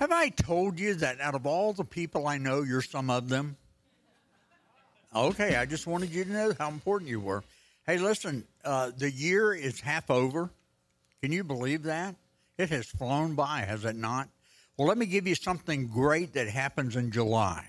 Have I told you that out of all the people I know, you're some of them? Okay, I just wanted you to know how important you were. Hey, listen, the year is half over. Can you believe that? It has flown by, has it not? Well, let me give you something great that happens in July.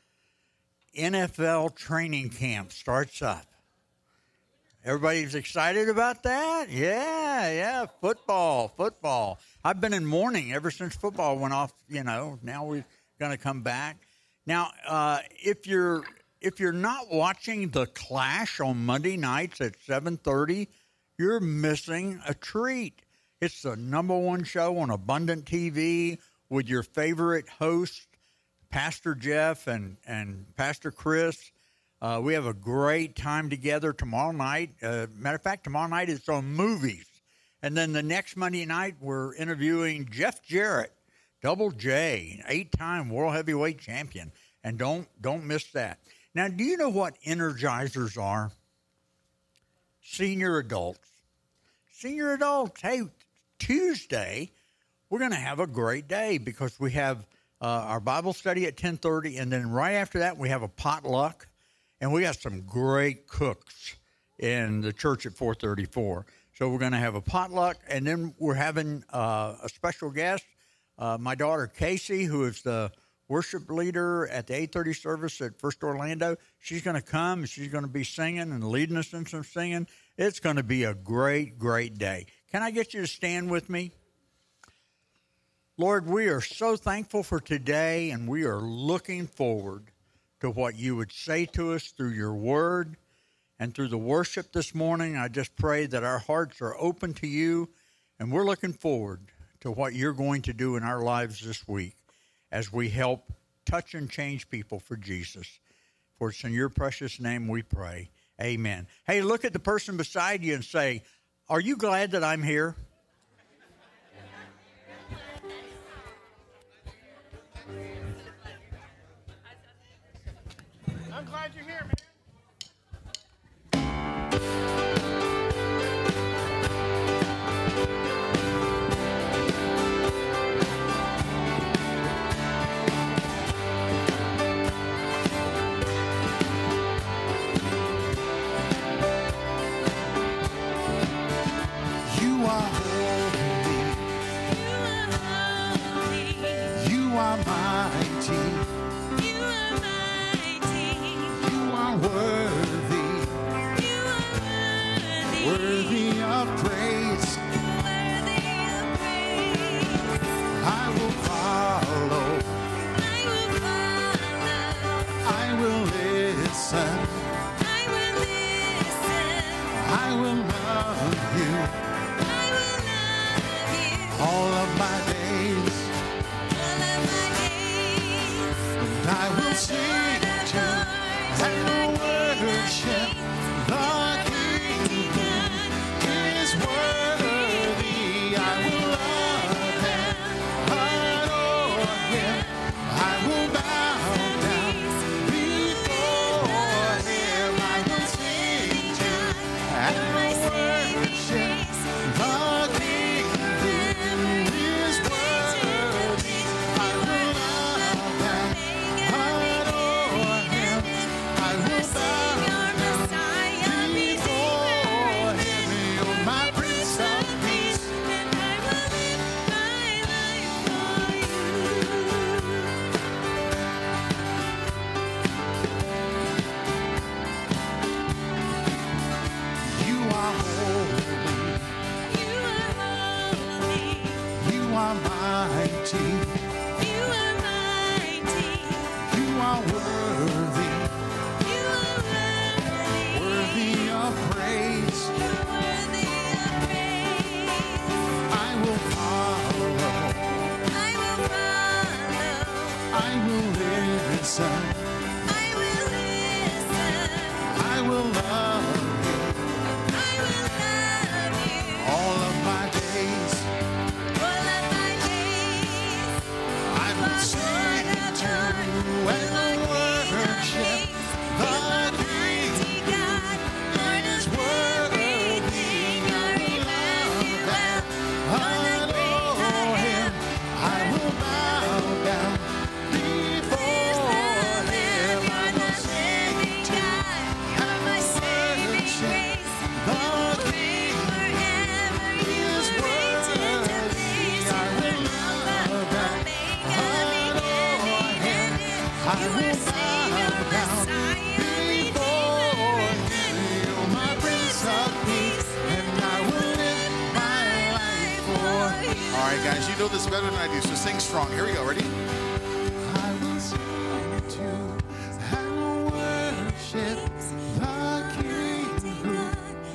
NFL training camp starts up. Everybody's excited about that? Yeah, football. I've been in mourning ever since football went off, now we're going to come back. Now, if you're not watching The Clash on Monday nights at 7:30, you're missing a treat. It's the number one show on Abundant TV with your favorite host, Pastor Jeff and Pastor Chris. We have a great time together tomorrow night. Matter of fact, tomorrow night it's on movies. And then the next Monday night, we're interviewing Jeff Jarrett, Double J, 8-time world heavyweight champion. And don't miss that. Now, do you know what energizers are? Senior adults. Senior adults, hey, Tuesday, we're going to have a great day because we have our Bible study at 10:30, and then right after that, we have a potluck. And we got some great cooks in the church at 434. So we're going to have a potluck, and then we're having a special guest, my daughter Casey, who is the worship leader at the 8:30 service at First Orlando. She's going to come, and she's going to be singing and leading us in some singing. It's going to be a great, great day. Can I get you to stand with me? Lord, we are so thankful for today, and we are looking forward to what you would say to us through your word and through the worship this morning. I just pray that our hearts are open to you, and we're looking forward to what you're going to do in our lives this week as we help touch and change people for Jesus. For it's in your precious name we pray. Amen. Hey, look at the person beside you and say, are you glad that I'm here? I'm glad you're here, man. You are holy. You are mighty. Worthy, worthy of praise. I will follow. I will listen. I will love you. All of my days. And I will sing to and worship the King is worthy. I will love him, adore him. I will bow down before him. I will sing to and worship the King is worthy. I will love him, adore him. I will bow down before him. You're my Prince of Peace. And I will live my life for you. You are holy. You are mighty. You are worthy. Worthy of praise. I will follow. I will listen. I will love you. All of my days. I will sing to and worship the King is worthy. Love him, adore him. I will bow All right, guys, you know this better than I do, so sing strong. Here we go. Ready? I will sing to and worship the King who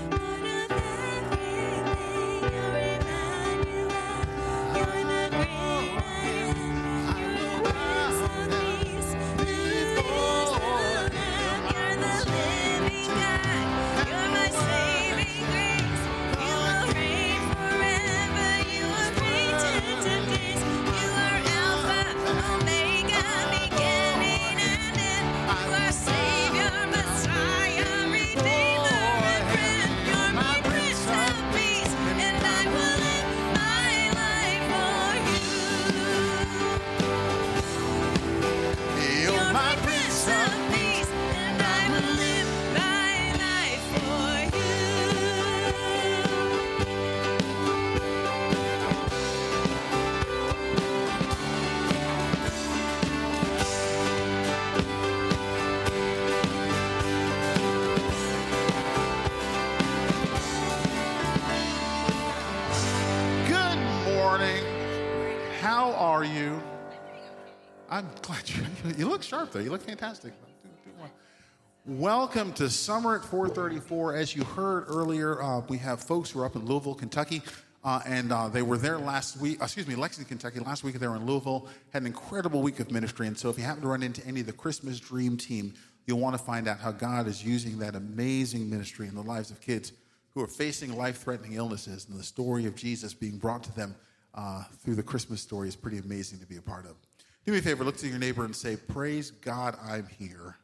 How are you? I'm glad you look sharp, though. You look fantastic. Welcome to Summer at 434. As you heard earlier, we have folks who are up in Louisville, Kentucky, and they were there last week. Lexington, Kentucky. Last week they were in Louisville. Had an incredible week of ministry. And so if you happen to run into any of the Christmas Dream Team, you'll want to find out how God is using that amazing ministry in the lives of kids who are facing life-threatening illnesses, and the story of Jesus being brought to them through the Christmas story is pretty amazing to be a part of. Do me a favor, look to your neighbor and say, "Praise God, I'm here."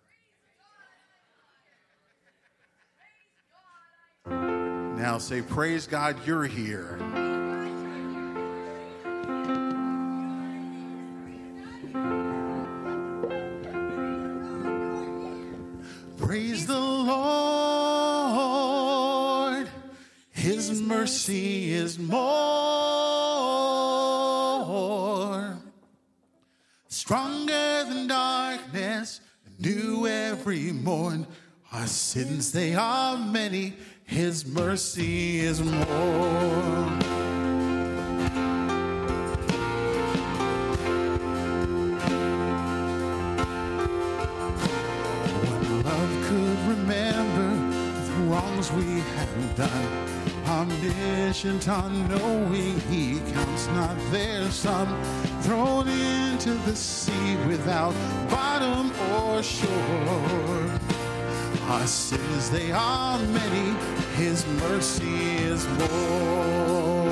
Now say, "Praise God, you're here." Praise the Lord, His mercy is more, stronger than darkness, new every morn. Our sins, they are many, His mercy is more. Wrongs we have done, omniscient, unknowing, He counts not their sum, thrown into the sea without bottom or shore. Our sins, they are many, His mercy is more.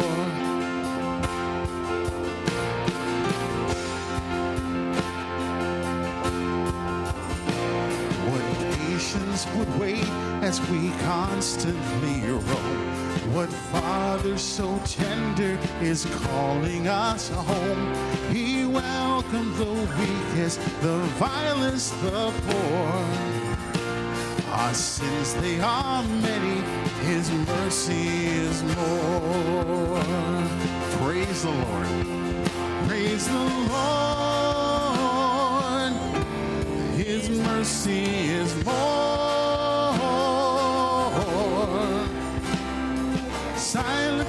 Would wait as we constantly roam. What Father so tender is calling us home? He welcomed the weakest, the vilest, the poor. Our sins, they are many, His mercy is more. Praise the Lord. Praise the Lord. His mercy is more. Silent,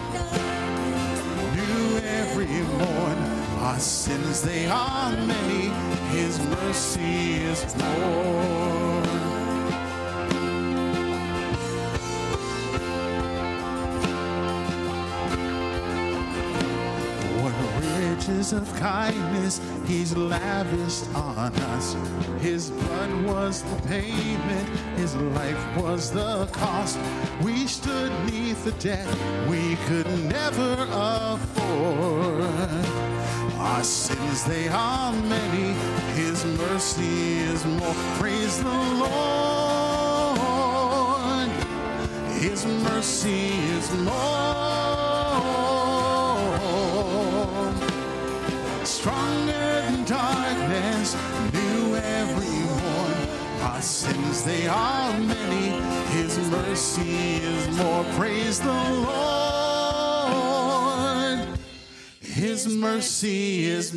new every morn. Our sins, they are many, His mercy is more. What riches of kindness He's lavished on us. His blood was the payment, His life was the cost. We stood neath the debt we could never afford. Our sins, they are many, His mercy is more. Praise the Lord, His mercy is more. Stronger than darkness, new every morn. Our sins, they are many, His mercy is more. Praise the Lord, His mercy is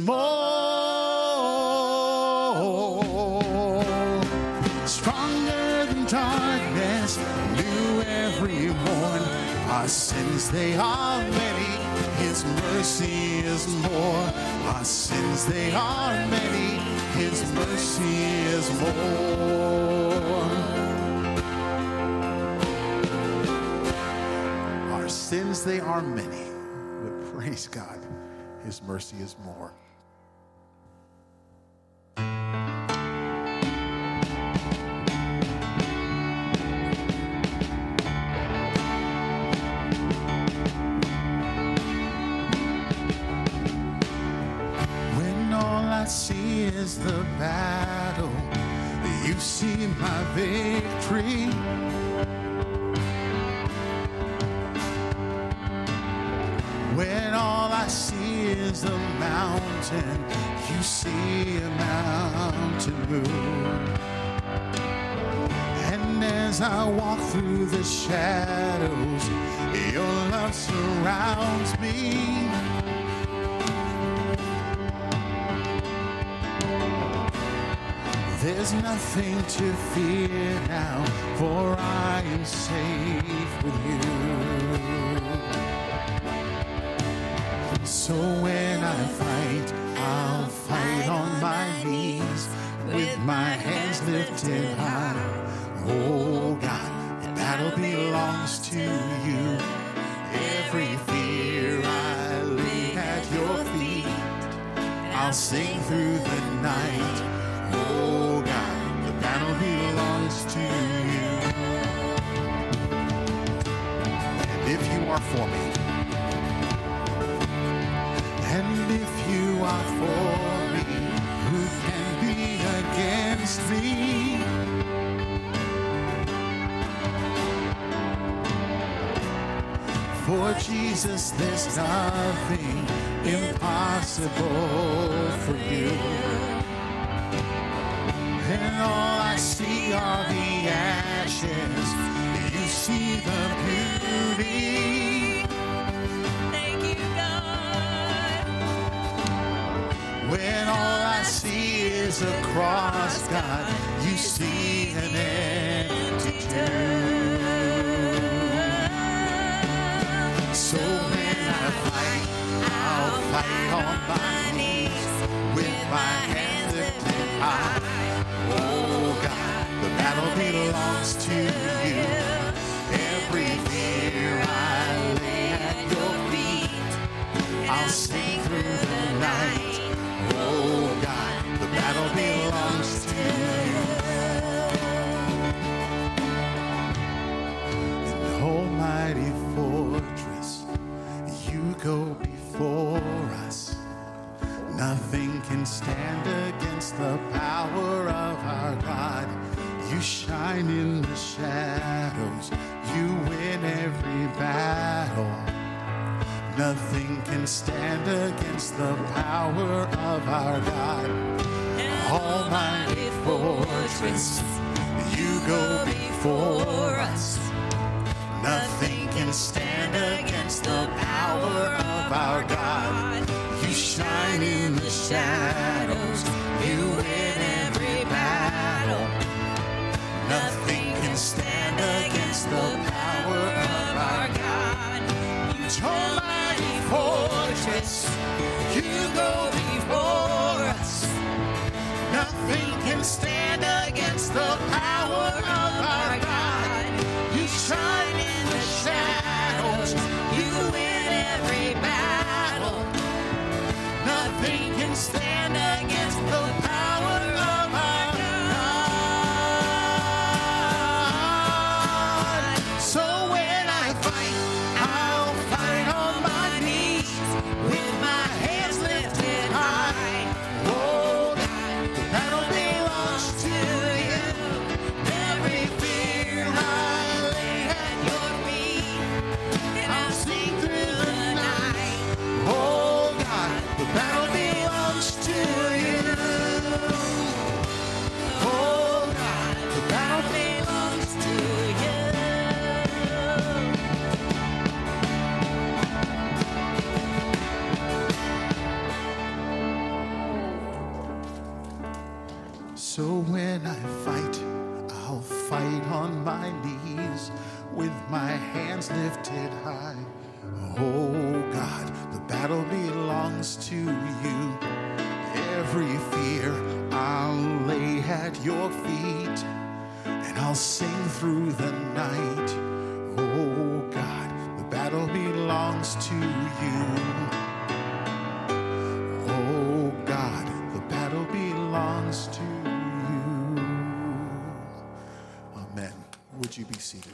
more. Stronger than darkness, new every morn. Our sins, they are many, His mercy is more. Our sins, they are many. His mercy is more. Our sins, they are many. But praise God, His mercy is more. I see is the battle. You see my victory. When all I see is a mountain, you see a mountain move. And as I walk through the shadows, your love surrounds me. There's nothing to fear now, for I am safe with you. So when I fight, I'll fight on my knees, with my hands lifted high. Oh God, the battle belongs to you. Every fear I lay at your feet. I'll sing through the night. Oh God, the battle belongs to you. And if you are for me, and if you are for me, who can be against me? For Jesus, there's nothing impossible for you. And all I see are the ashes. You see the beauty. Thank you, God. When all I see is a cross, God, you see an empty tomb. So when I fight, I'll fight on my knees, with my hands lifted high. Oh God, the battle belongs to you. Every fear I lay at your feet. I'll sing through the night. Oh God, the battle belongs to you. An almighty fortress, you go before us. Nothing can stand against the power of our God. You shine in the shadows. You win every battle. Nothing can stand against the power of our God. Almighty fortress, you go before us. Nothing can stand against the power of our God. You shine in the shadows. You win every battle. Nothing can stand against the power of our God. You almighty fortress. You go before us. Nothing can stand against the power of our God. You shine in the shadows. You win every battle. Nothing can stand against the power of our God. So when I fight, I'll fight on my knees, with my hands lifted high. Oh God, the battle belongs to you. Every fear I lay at your feet, and I'll sing through the night. Oh God, the battle belongs to you. Oh God, the battle belongs to you. So when I fight, I'll fight on my knees, with my hands lifted high. Oh God, belongs to you. Every fear I'll lay at your feet, and I'll sing through the night. Oh God, the battle belongs to you. Oh God, the battle belongs to you. Amen. Would you be seated?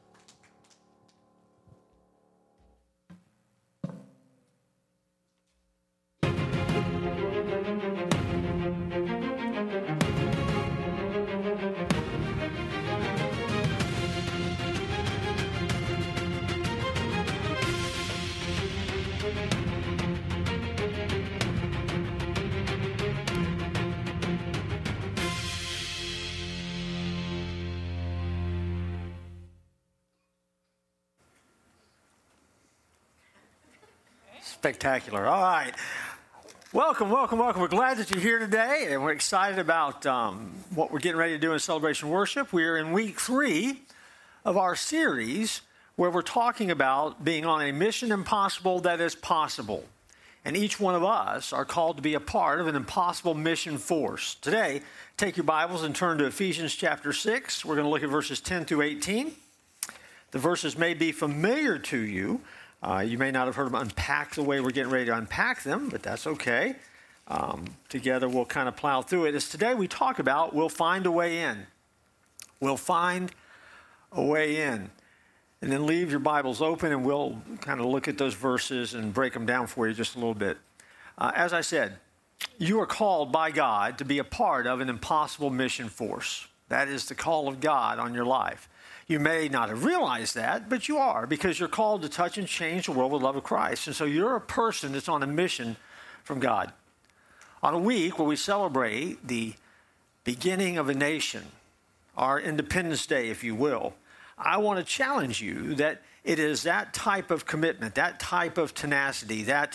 Spectacular. All right. Welcome, welcome, welcome. We're glad that you're here today, and we're excited about what we're getting ready to do in Celebration Worship. We're in week 3 of our series where we're talking about being on a mission impossible that is possible. And each one of us are called to be a part of an impossible mission force. Today, take your Bibles and turn to Ephesians chapter 6. We're going to look at verses 10 through 18. The verses may be familiar to you. You may not have heard them unpacked the way we're getting ready to unpack them, but that's okay. Together we'll kind of plow through it. As today we talk about, we'll find a way in. We'll find a way in. And then leave your Bibles open and we'll kind of look at those verses and break them down for you just a little bit. As I said, you are called by God to be a part of an impossible mission force. That is the call of God on your life. You may not have realized that, but you are, because you're called to touch and change the world with the love of Christ. And so you're a person that's on a mission from God. On a week where we celebrate the beginning of a nation, our Independence Day, if you will, I want to challenge you that it is that type of commitment, that type of tenacity, that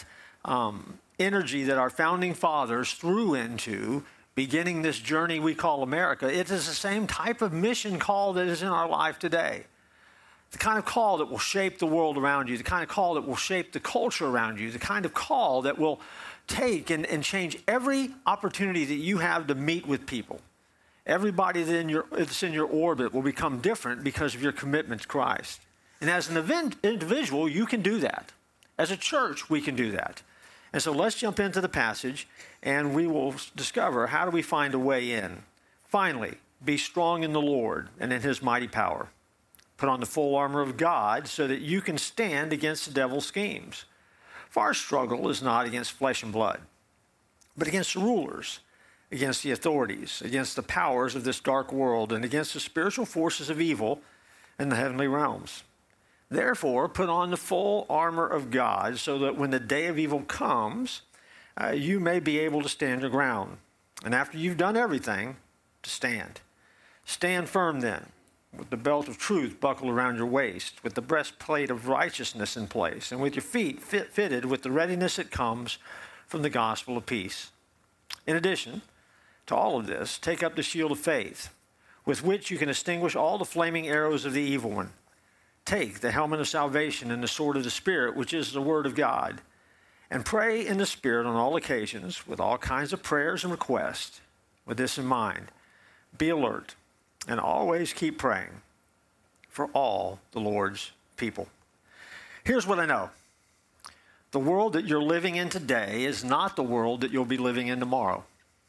energy that our founding fathers threw into beginning this journey we call America. It is the same type of mission call that is in our life today. The kind of call that will shape the world around you, the kind of call that will shape the culture around you, the kind of call that will take and change every opportunity that you have to meet with people. Everybody that's in your orbit will become different because of your commitment to Christ. And as an individual, you can do that. As a church, we can do that. And so let's jump into the passage, and we will discover how do we find a way in. Finally, be strong in the Lord and in his mighty power. Put on the full armor of God so that you can stand against the devil's schemes. For our struggle is not against flesh and blood, but against the rulers, against the authorities, against the powers of this dark world, and against the spiritual forces of evil in the heavenly realms. Therefore, put on the full armor of God so that when the day of evil comes, you may be able to stand your ground. And after you've done everything, to stand. Stand firm then, with the belt of truth buckled around your waist, with the breastplate of righteousness in place, and with your feet fitted with the readiness that comes from the gospel of peace. In addition to all of this, take up the shield of faith, with which you can extinguish all the flaming arrows of the evil one. Take the helmet of salvation and the sword of the Spirit, which is the word of God, and pray in the Spirit on all occasions with all kinds of prayers and requests. With this in mind, be alert and always keep praying for all the Lord's people. Here's what I know. The world that you're living in today is not the world that you'll be living in tomorrow.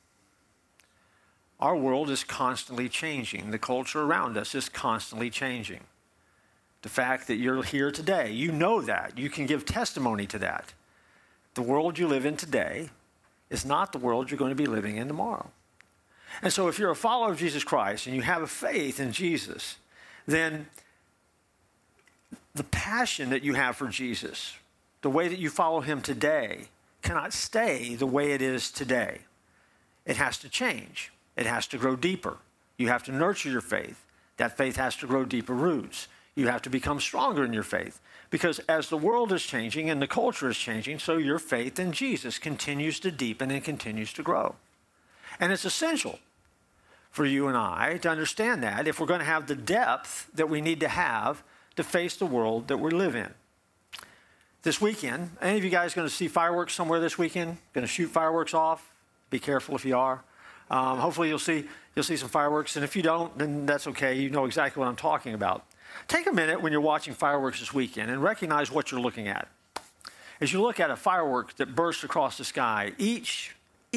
Our world is constantly changing. The culture around us is constantly changing. The fact that you're here today, you know that. You can give testimony to that. The world you live in today is not the world you're going to be living in tomorrow. And so if you're a follower of Jesus Christ and you have a faith in Jesus, then the passion that you have for Jesus, the way that you follow him today, cannot stay the way it is today. It has to change. It has to grow deeper. You have to nurture your faith. That faith has to grow deeper roots. You have to become stronger in your faith. Because as the world is changing and the culture is changing, so your faith in Jesus continues to deepen and continues to grow. And it's essential for you and I to understand that if we're going to have the depth that we need to have to face the world that we live in. this weekend. Any of you guys going to see fireworks somewhere this weekend? Going to shoot fireworks off? Be careful if you are. Hopefully you'll see some fireworks, and if you don't, then that's okay. You know exactly what I'm talking about. Take a minute when you're watching fireworks this weekend and recognize what you're looking at. As you look at a firework that bursts across the sky, each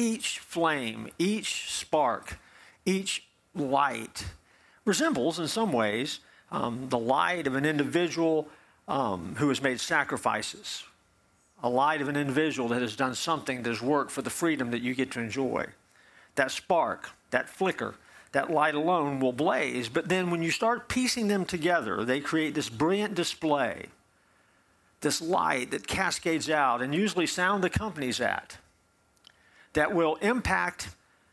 flame, each spark, each light resembles in some ways the light of an individual who has made sacrifices, a light of an individual that has done something that has worked for the freedom that you get to enjoy. That spark, that flicker, that light alone will blaze, but then when you start piecing them together, they create this brilliant display, this light that cascades out, and usually sound accompanies that will impact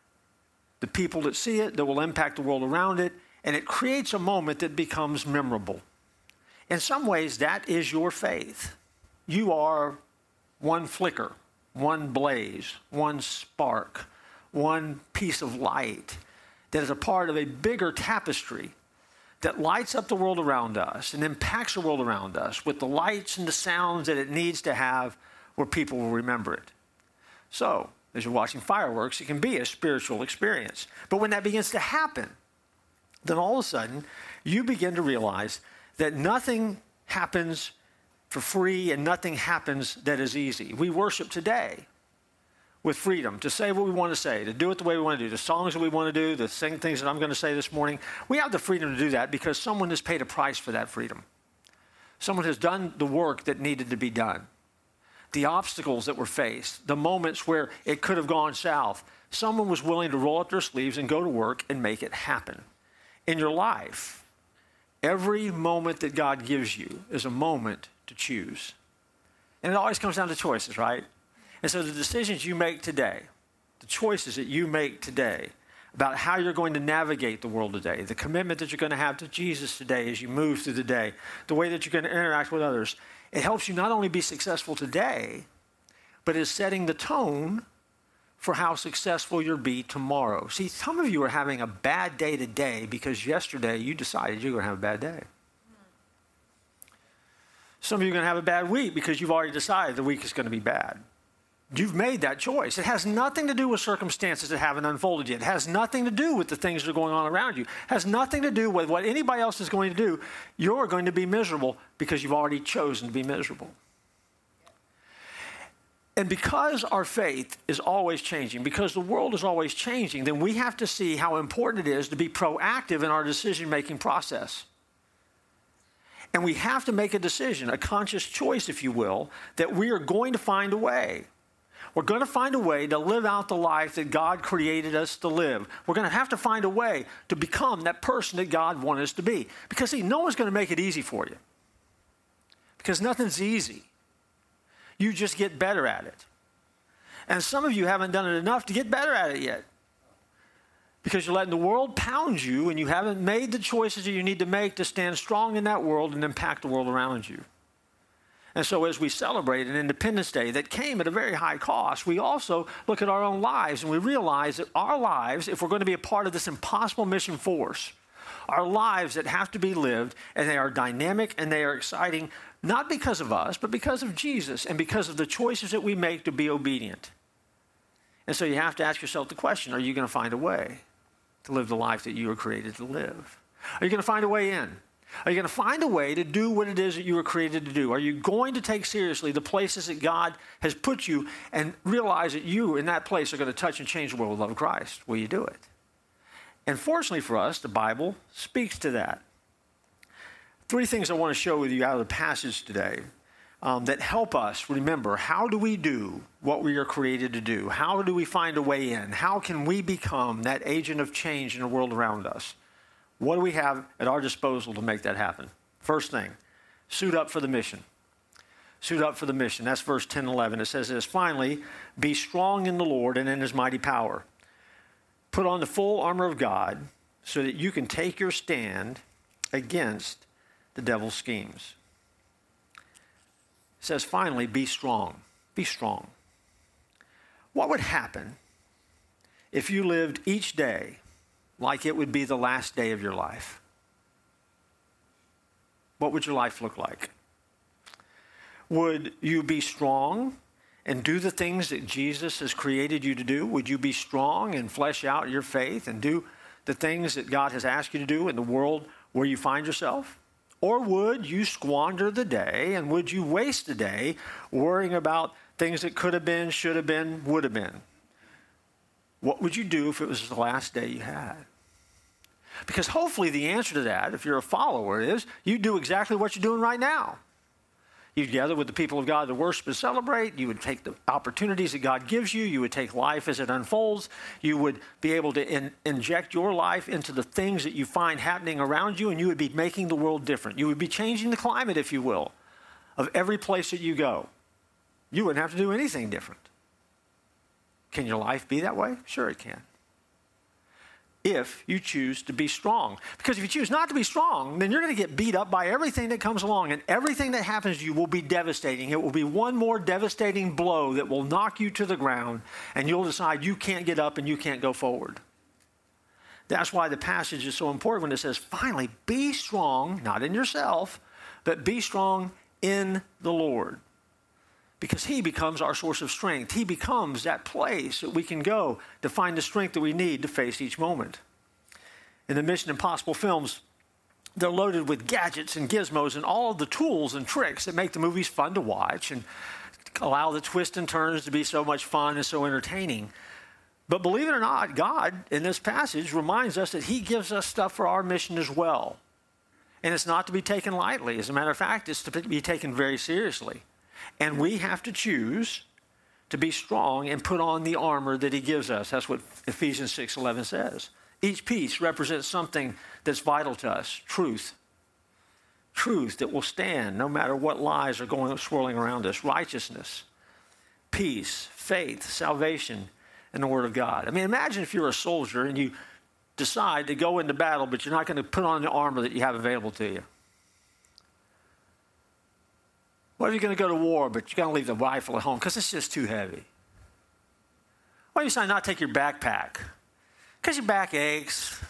the people that see it, that will impact the world around it, and it creates a moment that becomes memorable. In some ways, that is your faith. You are one flicker, one blaze, one spark, one piece of light that is a part of a bigger tapestry that lights up the world around us and impacts the world around us with the lights and the sounds that it needs to have where people will remember it. So, as you're watching fireworks, it can be a spiritual experience. But when that begins to happen, then all of a sudden, you begin to realize that nothing happens for free and nothing happens that is easy. We worship today with freedom to say what we want to say, to do it the way we want to do, the songs that we want to do, the things that I'm going to say this morning. We have the freedom to do that because someone has paid a price for that freedom. Someone has done the work that needed to be done. The obstacles that were faced, the moments where it could have gone south, someone was willing to roll up their sleeves and go to work and make it happen. In your life, every moment that God gives you is a moment to choose. And it always comes down to choices, right? And so the decisions you make today, the choices that you make today about how you're going to navigate the world today, the commitment that you're going to have to Jesus today as you move through the day, the way that you're going to interact with others, it helps you not only be successful today, but is setting the tone for how successful you'll be tomorrow. See, some of you are having a bad day today because yesterday you decided you're going to have a bad day. Some of you are going to have a bad week because you've already decided the week is going to be bad. You've made that choice. It has nothing to do with circumstances that haven't unfolded yet. It has nothing to do with the things that are going on around you. It has nothing to do with what anybody else is going to do. You're going to be miserable because you've already chosen to be miserable. And because our faith is always changing, because the world is always changing, then we have to see how important it is to be proactive in our decision-making process. And we have to make a decision, a conscious choice, if you will, that we are going to find a way. We're going to find a way to live out the life that God created us to live. We're going to have to find a way to become that person that God wanted us to be. Because, see, no one's going to make it easy for you. Because nothing's easy. You just get better at it. And some of you haven't done it enough to get better at it yet. Because you're letting the world pound you and you haven't made the choices that you need to make to stand strong in that world and impact the world around you. And so as we celebrate an Independence Day that came at a very high cost, we also look at our own lives and we realize that our lives, if we're going to be a part of this impossible mission force, are lives that have to be lived, and they are dynamic and they are exciting, not because of us, but because of Jesus and because of the choices that we make to be obedient. And so you have to ask yourself the question, are you going to find a way to live the life that you were created to live? Are you going to find a way in? Are you going to find a way to do what it is that you were created to do? Are you going to take seriously the places that God has put you and realize that you in that place are going to touch and change the world with the love of Christ? Will you do it? And fortunately for us, the Bible speaks to that. 3 things I want to show with you out of the passage today that help us remember, how do we do what we are created to do? How do we find a way in? How can we become that agent of change in the world around us? What do we have at our disposal to make that happen? First thing, suit up for the mission. Suit up for the mission. That's verse 10 and 11. It says this, finally, be strong in the Lord and in his mighty power. Put on the full armor of God so that you can take your stand against the devil's schemes. It says, finally, be strong. Be strong. What would happen if you lived each day like it would be the last day of your life? What would your life look like? Would you be strong and do the things that Jesus has created you to do? Would you be strong and flesh out your faith and do the things that God has asked you to do in the world where you find yourself? Or would you squander the day, and would you waste the day worrying about things that could have been, should have been, would have been? What would you do if it was the last day you had? Because hopefully the answer to that, if you're a follower, is you do exactly what you're doing right now. You'd gather with the people of God to worship and celebrate. You would take the opportunities that God gives you. You would take life as it unfolds. You would be able to inject your life into the things that you find happening around you, and you would be making the world different. You would be changing the climate, if you will, of every place that you go. You wouldn't have to do anything different. Can your life be that way? Sure it can. If you choose to be strong. Because if you choose not to be strong, then you're going to get beat up by everything that comes along, and everything that happens to you will be devastating. It will be one more devastating blow that will knock you to the ground, and you'll decide you can't get up and you can't go forward. That's why the passage is so important when it says, finally, be strong, not in yourself, but be strong in the Lord. Because he becomes our source of strength. He becomes that place that we can go to find the strength that we need to face each moment. In the Mission Impossible films, they're loaded with gadgets and gizmos and all of the tools and tricks that make the movies fun to watch and allow the twists and turns to be so much fun and so entertaining. But believe it or not, God, in this passage, reminds us that he gives us stuff for our mission as well. And it's not to be taken lightly. As a matter of fact, it's to be taken very seriously. And we have to choose to be strong and put on the armor that he gives us. That's what Ephesians 6:11 says. Each piece represents something that's vital to us. Truth. Truth that will stand no matter what lies are swirling around us. Righteousness. Peace. Faith. Salvation. And the Word of God. I mean, imagine if you're a soldier and you decide to go into battle, but you're not going to put on the armor that you have available to you. What if you're going to go to war, but you're going to leave the rifle at home because it's just too heavy? Why do you decide not to take your backpack? Because your back aches.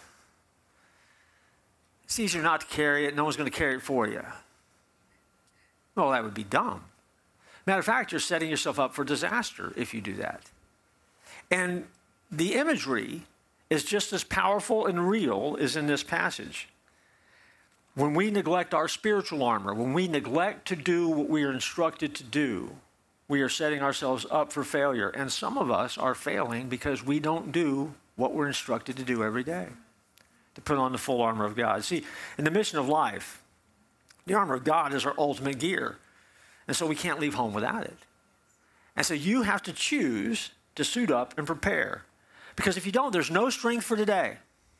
It's easier not to carry it. No one's going to carry it for you. Well, that would be dumb. Matter of fact, you're setting yourself up for disaster if you do that. And the imagery is just as powerful and real as in this passage. When we neglect our spiritual armor, when we neglect to do what we are instructed to do, we are setting ourselves up for failure. And some of us are failing because we don't do what we're instructed to do every day, to put on the full armor of God. See, in the mission of life, the armor of God is our ultimate gear. And so we can't leave home without it. And so you have to choose to suit up and prepare. Because if you don't, there's no strength for today.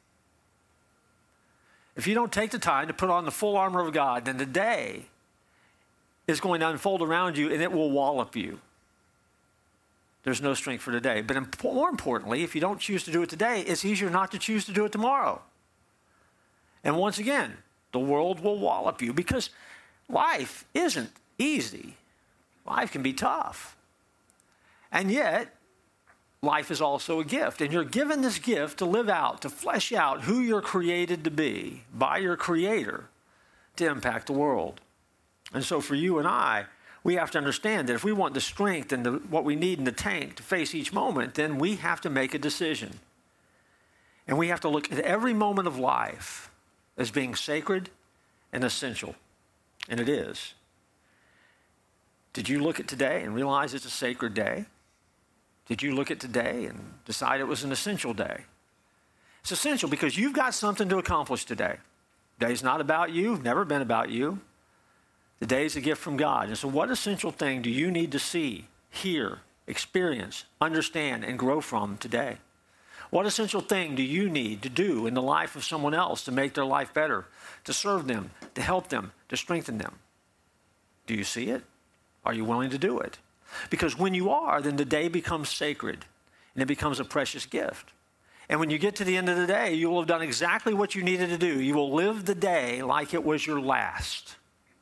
If you don't take the time to put on the full armor of God, then the day is going to unfold around you and it will wallop you. There's no strength for today. But more importantly, if you don't choose to do it today, it's easier not to choose to do it tomorrow. And once again, the world will wallop you because life isn't easy. Life can be tough. And yet, life is also a gift, and you're given this gift to live out, to flesh out who you're created to be by your Creator to impact the world. And so for you and I, we have to understand that if we want the strength and what we need in the tank to face each moment, then we have to make a decision. And we have to look at every moment of life as being sacred and essential. And it is. Did you look at today and realize it's a sacred day? Did you look at today and decide it was an essential day? It's essential because you've got something to accomplish today. The day's not about you, never been about you. The day is a gift from God. And so what essential thing do you need to see, hear, experience, understand, and grow from today? What essential thing do you need to do in the life of someone else to make their life better, to serve them, to help them, to strengthen them? Do you see it? Are you willing to do it? Because when you are, then the day becomes sacred and it becomes a precious gift. And when you get to the end of the day, you will have done exactly what you needed to do. You will live the day like it was your last.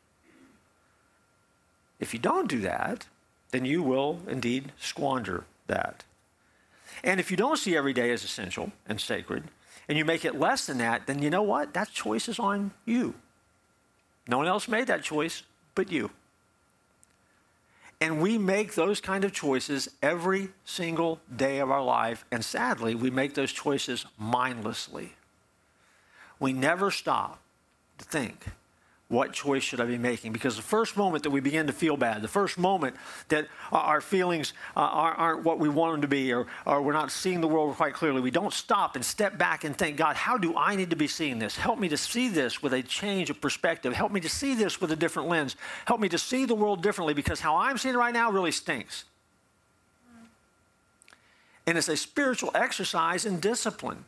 If you don't do that, then you will indeed squander that. And if you don't see every day as essential and sacred, and you make it less than that, then you know what? That choice is on you. No one else made that choice but you. And we make those kind of choices every single day of our life. And sadly, we make those choices mindlessly. We never stop to think, what choice should I be making? Because the first moment that we begin to feel bad, the first moment that our feelings aren't what we want them to be, or we're not seeing the world quite clearly, we don't stop and step back and think, God, how do I need to be seeing this? Help me to see this with a change of perspective. Help me to see this with a different lens. Help me to see the world differently, because how I'm seeing it right now really stinks. And it's a spiritual exercise in discipline.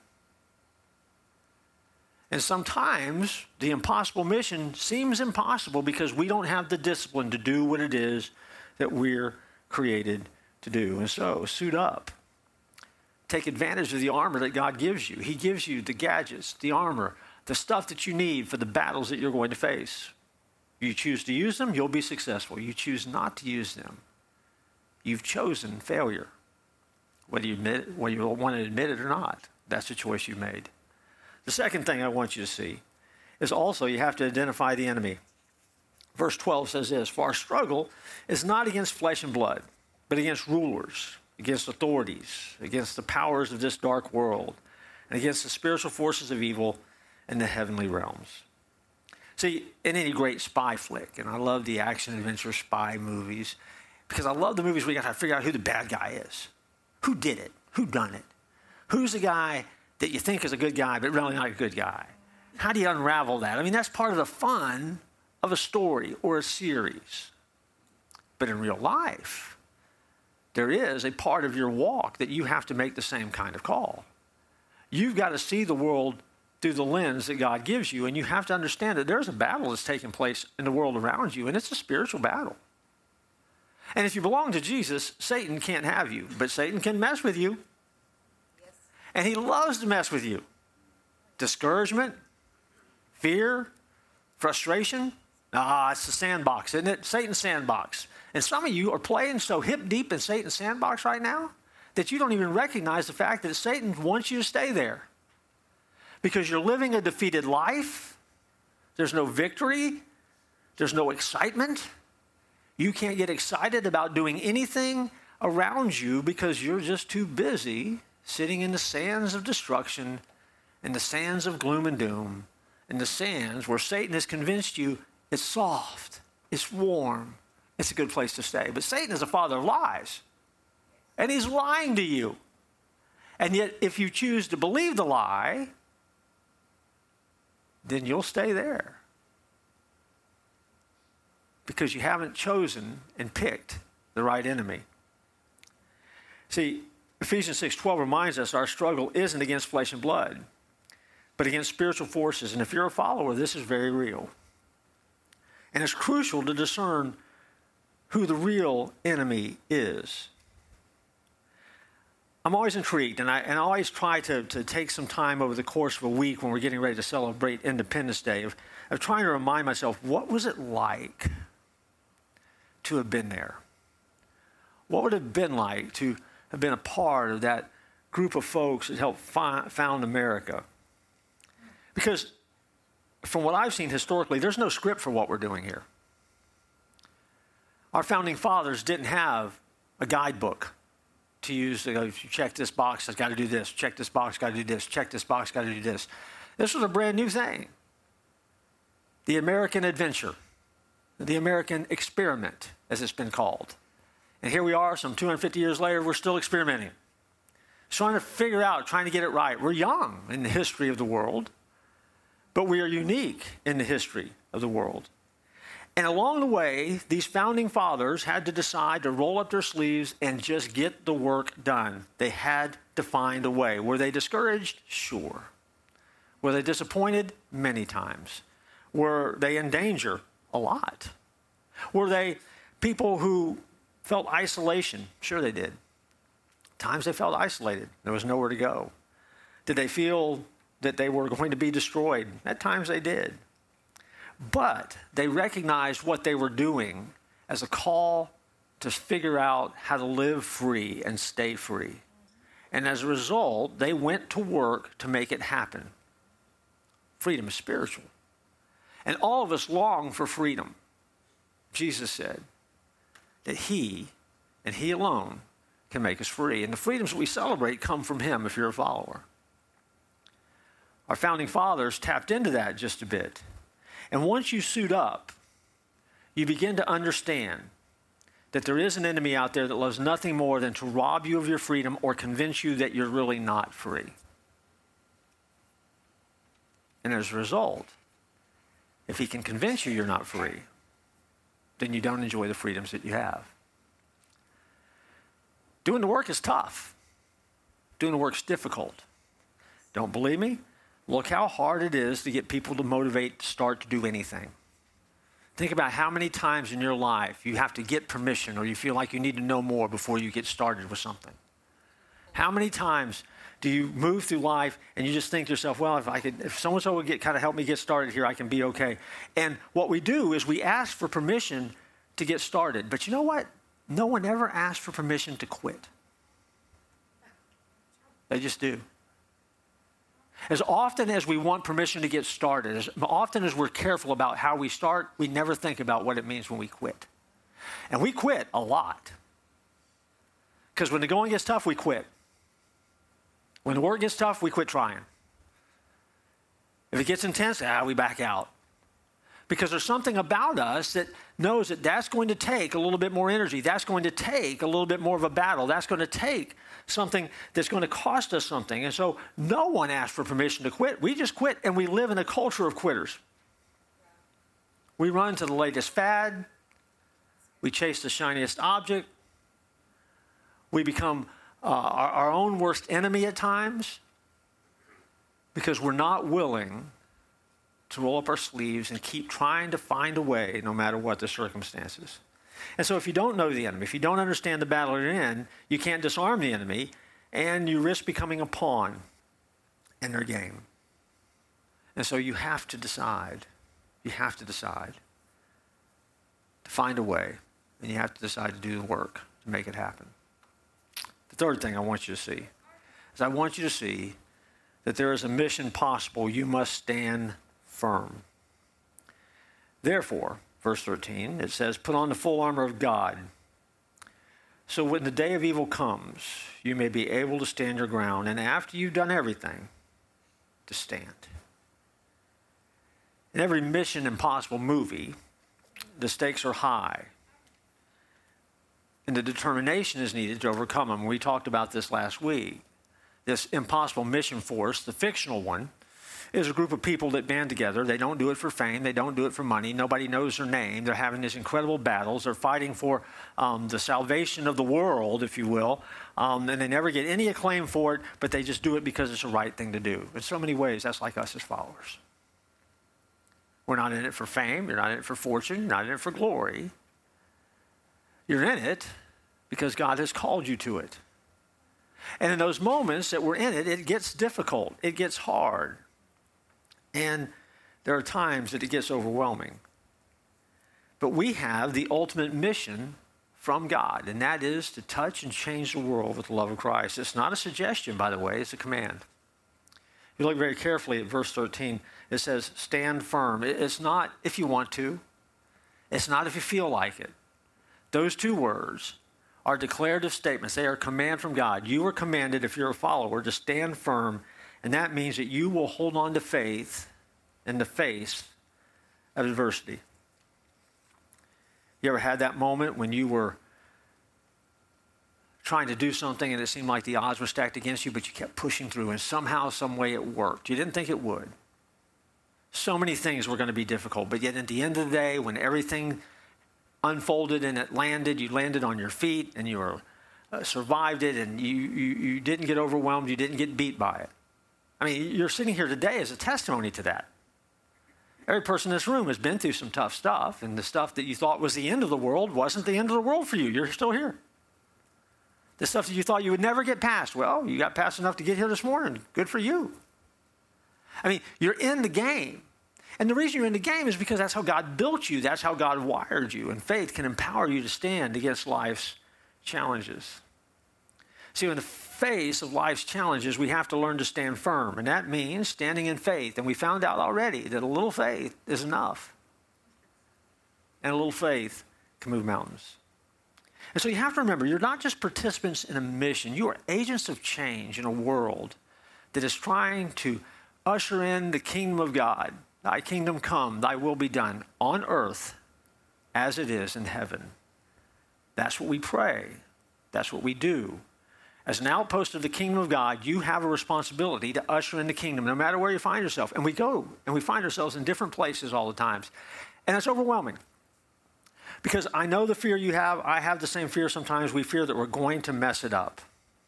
And sometimes the impossible mission seems impossible because we don't have the discipline to do what it is that we're created to do. And so, suit up. Take advantage of the armor that God gives you. He gives you the gadgets, the armor, the stuff that you need for the battles that you're going to face. You choose to use them, you'll be successful. You choose not to use them, you've chosen failure. Whether you want to admit it or not, that's the choice you made. The second thing I want you to see is also you have to identify the enemy. Verse 12 says this, for our struggle is not against flesh and blood, but against rulers, against authorities, against the powers of this dark world, and against the spiritual forces of evil in the heavenly realms. See, in any great spy flick, and I love the action-adventure spy movies, because I love the movies where you got to figure out who the bad guy is. Who did it? Who done it? Who's the guy that you think is a good guy, but really not a good guy? How do you unravel that? I mean, that's part of the fun of a story or a series. But in real life, there is a part of your walk that you have to make the same kind of call. You've got to see the world through the lens that God gives you, and you have to understand that there's a battle that's taking place in the world around you, and it's a spiritual battle. And if you belong to Jesus, Satan can't have you, but Satan can mess with you. And he loves to mess with you. Discouragement, fear, frustration. It's the sandbox, isn't it? Satan's sandbox. And some of you are playing so hip deep in Satan's sandbox right now that you don't even recognize the fact that Satan wants you to stay there. Because you're living a defeated life. There's no victory. There's no excitement. You can't get excited about doing anything around you because you're just too busy sitting in the sands of destruction, in the sands of gloom and doom, in the sands where Satan has convinced you it's soft, it's warm, it's a good place to stay. But Satan is a father of lies, and he's lying to you. And yet, if you choose to believe the lie, then you'll stay there because you haven't chosen and picked the right enemy. See, Ephesians 6:12 reminds us our struggle isn't against flesh and blood, but against spiritual forces. And if you're a follower, this is very real. And it's crucial to discern who the real enemy is. I'm always intrigued, and I always try to take some time over the course of a week when we're getting ready to celebrate Independence Day of trying to remind myself, what was it like to have been there? What would it have been like to have been a part of that group of folks that helped found America? Because from what I've seen historically, there's no script for what we're doing here. Our founding fathers didn't have a guidebook to use to go, if you check this box, I've got to do this. Check this box, got to do this. Check this box, got to do this. This was a brand new thing. The American adventure, the American experiment, as it's been called. And here we are, some 250 years later, we're still experimenting. Trying to figure out, trying to get it right. We're young in the history of the world, but we are unique in the history of the world. And along the way, these founding fathers had to decide to roll up their sleeves and just get the work done. They had to find a way. Were they discouraged? Sure. Were they disappointed? Many times. Were they in danger? A lot. Were they people who felt isolation? Sure they did. Times they felt isolated. There was nowhere to go. Did they feel that they were going to be destroyed? At times they did. But they recognized what they were doing as a call to figure out how to live free and stay free. And as a result, they went to work to make it happen. Freedom is spiritual. And all of us long for freedom. Jesus said, that he and he alone can make us free. And the freedoms that we celebrate come from him if you're a follower. Our founding fathers tapped into that just a bit. And once you suit up, you begin to understand that there is an enemy out there that loves nothing more than to rob you of your freedom or convince you that you're really not free. And as a result, if he can convince you you're not free, then you don't enjoy the freedoms that you have. Doing the work is tough. Doing the work's difficult. Don't believe me? Look how hard it is to get people to motivate to start to do anything. Think about how many times in your life you have to get permission or you feel like you need to know more before you get started with something. How many times do you move through life and you just think to yourself, well, if so-and-so would help me get started here, I can be okay. And what we do is we ask for permission to get started. But you know what? No one ever asks for permission to quit. They just do. As often as we want permission to get started, as often as we're careful about how we start, we never think about what it means when we quit. And we quit a lot. Because when the going gets tough, we quit. When the work gets tough, we quit trying. If it gets intense, we back out. Because there's something about us that knows that that's going to take a little bit more energy. That's going to take a little bit more of a battle. That's going to take something that's going to cost us something. And so no one asks for permission to quit. We just quit, and we live in a culture of quitters. We run to the latest fad. We chase the shiniest object. We become our own worst enemy at times because we're not willing to roll up our sleeves and keep trying to find a way no matter what the circumstances. And so if you don't know the enemy, if you don't understand the battle you're in, you can't disarm the enemy, and you risk becoming a pawn in their game. And so you have to decide. You have to decide to find a way, and you have to decide to do the work to make it happen. The third thing I want you to see is I want you to see that there is a mission possible. You must stand firm. Therefore, verse 13, it says, put on the full armor of God, so when the day of evil comes, you may be able to stand your ground, and after you've done everything, to stand. In every Mission Impossible movie, the stakes are high, and the determination is needed to overcome them. We talked about this last week. This Impossible Mission Force, the fictional one, is a group of people that band together. They don't do it for fame. They don't do it for money. Nobody knows their name. They're having these incredible battles. They're fighting for the salvation of the world, if you will. And they never get any acclaim for it, but they just do it because it's the right thing to do. In so many ways, that's like us as followers. We're not in it for fame. You're not in it for fortune. You're not in it for glory. You're in it because God has called you to it. And in those moments that we're in it, it gets difficult. It gets hard. And there are times that it gets overwhelming. But we have the ultimate mission from God, and that is to touch and change the world with the love of Christ. It's not a suggestion, by the way, it's a command. If you look very carefully at verse 13, it says, stand firm. It's not if you want to. It's not if you feel like it. Those two words are declarative statements. They are a command from God. You are commanded, if you're a follower, to stand firm. And that means that you will hold on to faith in the face of adversity. You ever had that moment when you were trying to do something and it seemed like the odds were stacked against you, but you kept pushing through and somehow, some way it worked? You didn't think it would. So many things were going to be difficult, but yet at the end of the day, when everything unfolded and it landed, you landed on your feet and you survived it, and you didn't get overwhelmed, you didn't get beat by it. I mean, you're sitting here today as a testimony to that. Every person in this room has been through some tough stuff, and the stuff that you thought was the end of the world wasn't the end of the world for you. You're still here. The stuff that you thought you would never get past, well, you got past enough to get here this morning. Good for you. I mean, you're in the game. And the reason you're in the game is because that's how God built you. That's how God wired you. And faith can empower you to stand against life's challenges. See, in the face of life's challenges, we have to learn to stand firm. And that means standing in faith. And we found out already that a little faith is enough. And a little faith can move mountains. And so you have to remember, you're not just participants in a mission. You are agents of change in a world that is trying to usher in the kingdom of God. Thy kingdom come, thy will be done on earth as it is in heaven. That's what we pray. That's what we do. As an outpost of the kingdom of God, you have a responsibility to usher in the kingdom, no matter where you find yourself. And we go, and we find ourselves in different places all the times. And it's overwhelming. Because I know the fear you have. I have the same fear sometimes. We fear that we're going to mess it up.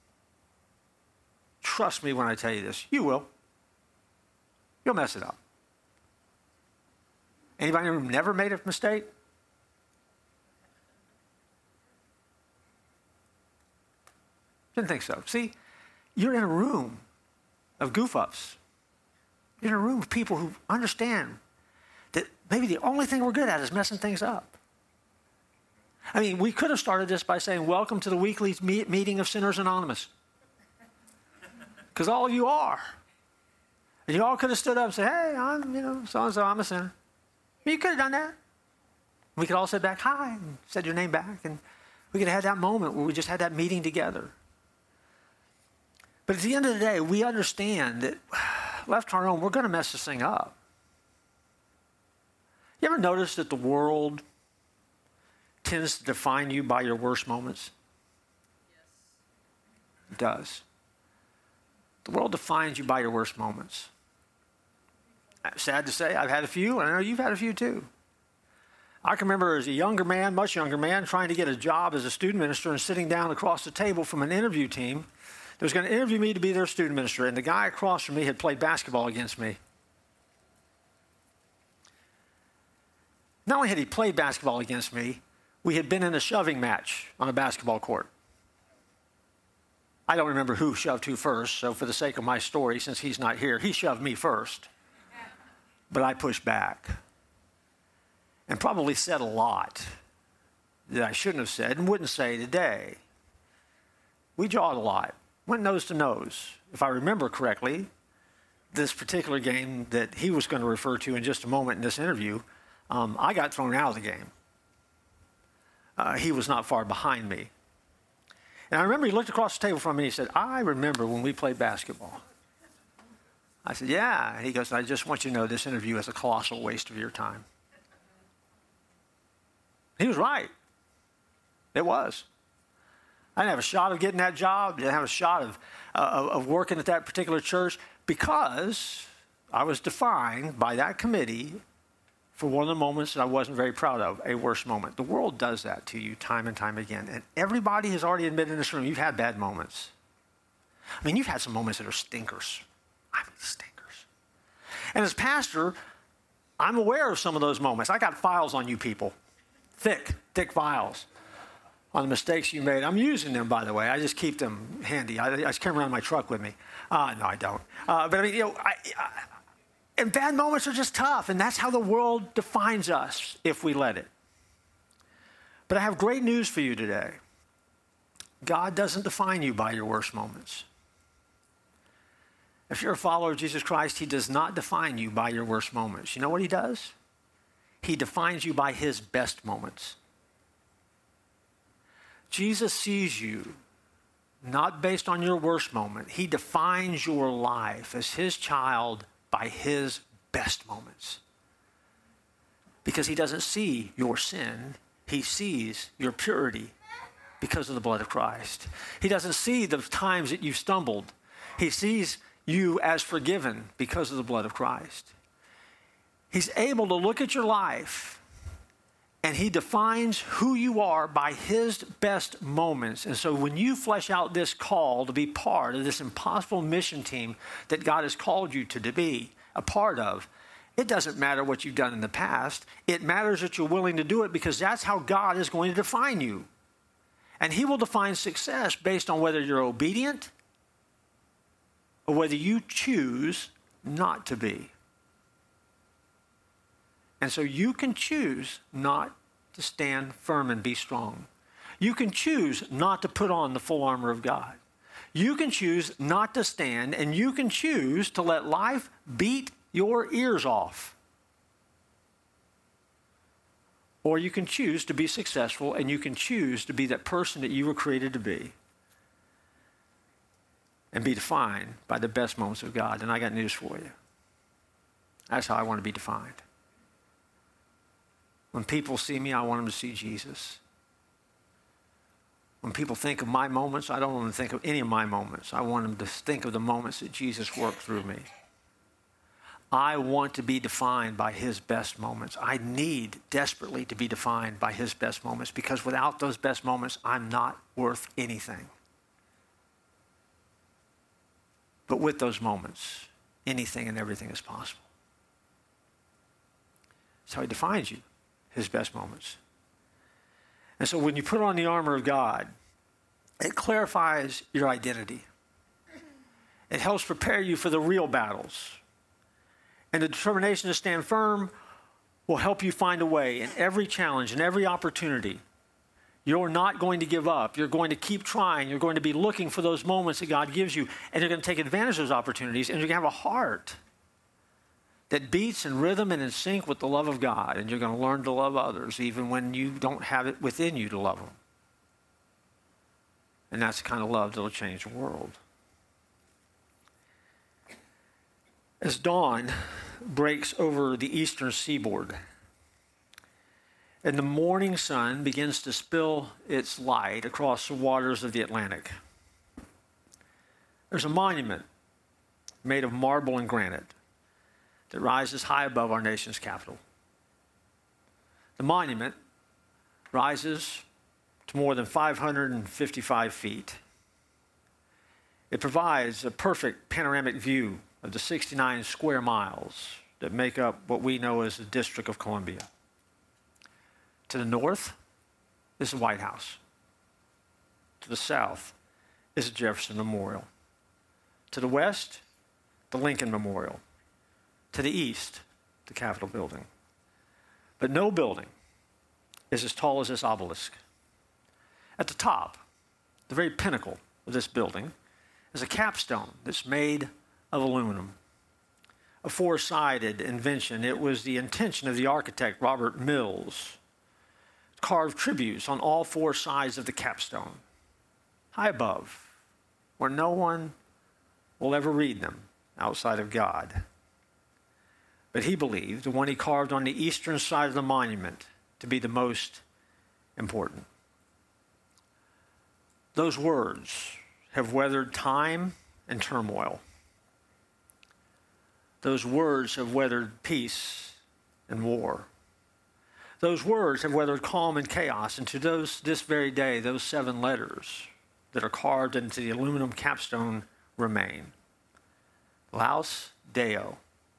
Trust me when I tell you this. You will. You'll mess it up. Anybody who never made a mistake? Didn't think so. See, you're in a room of goof-ups. You're in a room of people who understand that maybe the only thing we're good at is messing things up. I mean, we could have started this by saying, welcome to the weekly meeting of Sinners Anonymous. Because all of you are. And you all could have stood up and said, hey, I'm, so-and-so, I'm a sinner. You could have done that. We could all say back, hi, and said your name back. And we could have had that moment where we just had that meeting together. But at the end of the day, we understand that left to our own, we're going to mess this thing up. You ever notice that the world tends to define you by your worst moments? Yes. It does. The world defines you by your worst moments. Sad to say, I've had a few, and I know you've had a few too. I can remember as a younger man, much younger man, trying to get a job as a student minister and sitting down across the table from an interview team that was going to interview me to be their student minister, and the guy across from me had played basketball against me. Not only had he played basketball against me, we had been in a shoving match on a basketball court. I don't remember who shoved who first, so for the sake of my story, since he's not here, he shoved me first. But I pushed back and probably said a lot that I shouldn't have said and wouldn't say today. We jawed a lot, went nose to nose. If I remember correctly, this particular game that he was going to refer to in just a moment in this interview, I got thrown out of the game. He was not far behind me. And I remember he looked across the table from me and he said, I remember when we played basketball. I said, yeah. And he goes, I just want you to know this interview is a colossal waste of your time. He was right. It was. I didn't have a shot of getting that job. Didn't have a shot of working at that particular church because I was defined by that committee for one of the moments that I wasn't very proud of, a worse moment. The world does that to you time and time again. And everybody has already admitted in this room, you've had bad moments. I mean, you've had some moments that are stinkers. I mean, stinkers. And as pastor, I'm aware of some of those moments. I got files on you people. Thick files on the mistakes you made. I'm using them, by the way. I just keep them handy. I just carry them around in my truck with me. No, I don't. But I mean, and bad moments are just tough, and that's how the world defines us if we let it. But I have great news for you today. God doesn't define you by your worst moments. If you're a follower of Jesus Christ, he does not define you by your worst moments. You know what he does? He defines you by his best moments. Jesus sees you not based on your worst moment. He defines your life as his child by his best moments. Because he doesn't see your sin. He sees your purity because of the blood of Christ. He doesn't see the times that you stumbled. He sees you as forgiven because of the blood of Christ. He's able to look at your life and he defines who you are by his best moments. And so when you flesh out this call to be part of this impossible mission team that God has called you to be a part of, it doesn't matter what you've done in the past. It matters that you're willing to do it because that's how God is going to define you. And he will define success based on whether you're obedient or whether you choose not to be. And so you can choose not to stand firm and be strong. You can choose not to put on the full armor of God. You can choose not to stand, and you can choose to let life beat your ears off. Or you can choose to be successful, and you can choose to be that person that you were created to be and be defined by the best moments of God. And I got news for you. That's how I want to be defined. When people see me, I want them to see Jesus. When people think of my moments, I don't want them to think of any of my moments. I want them to think of the moments that Jesus worked through me. I want to be defined by his best moments. I need desperately to be defined by his best moments, because without those best moments, I'm not worth anything. But with those moments, anything and everything is possible. That's how he defines you, his best moments. And so when you put on the armor of God, it clarifies your identity. It helps prepare you for the real battles. And the determination to stand firm will help you find a way in every challenge and every opportunity. You're not going to give up. You're going to keep trying. You're going to be looking for those moments that God gives you. And you're going to take advantage of those opportunities. And you're going to have a heart that beats in rhythm and in sync with the love of God. And you're going to learn to love others even when you don't have it within you to love them. And that's the kind of love that will change the world. As dawn breaks over the eastern seaboard and the morning sun begins to spill its light across the waters of the Atlantic, there's a monument made of marble and granite that rises high above our nation's capital. The monument rises to more than 555 feet. It provides a perfect panoramic view of the 69 square miles that make up what we know as the District of Columbia. To the north is the White House. To the south is the Jefferson Memorial. To the west, the Lincoln Memorial. To the east, the Capitol Building. But no building is as tall as this obelisk. At the top, the very pinnacle of this building, is a capstone that's made of aluminum. A four-sided invention. It was the intention of the architect Robert Mills. Carved tributes on all four sides of the capstone, high above, where no one will ever read them outside of God. But he believed the one he carved on the eastern side of the monument to be the most important. Those words have weathered time and turmoil. Those words have weathered peace and war. Those words have weathered calm and chaos. And to this very day, those 7 letters that are carved into the aluminum capstone remain. Laus Deo.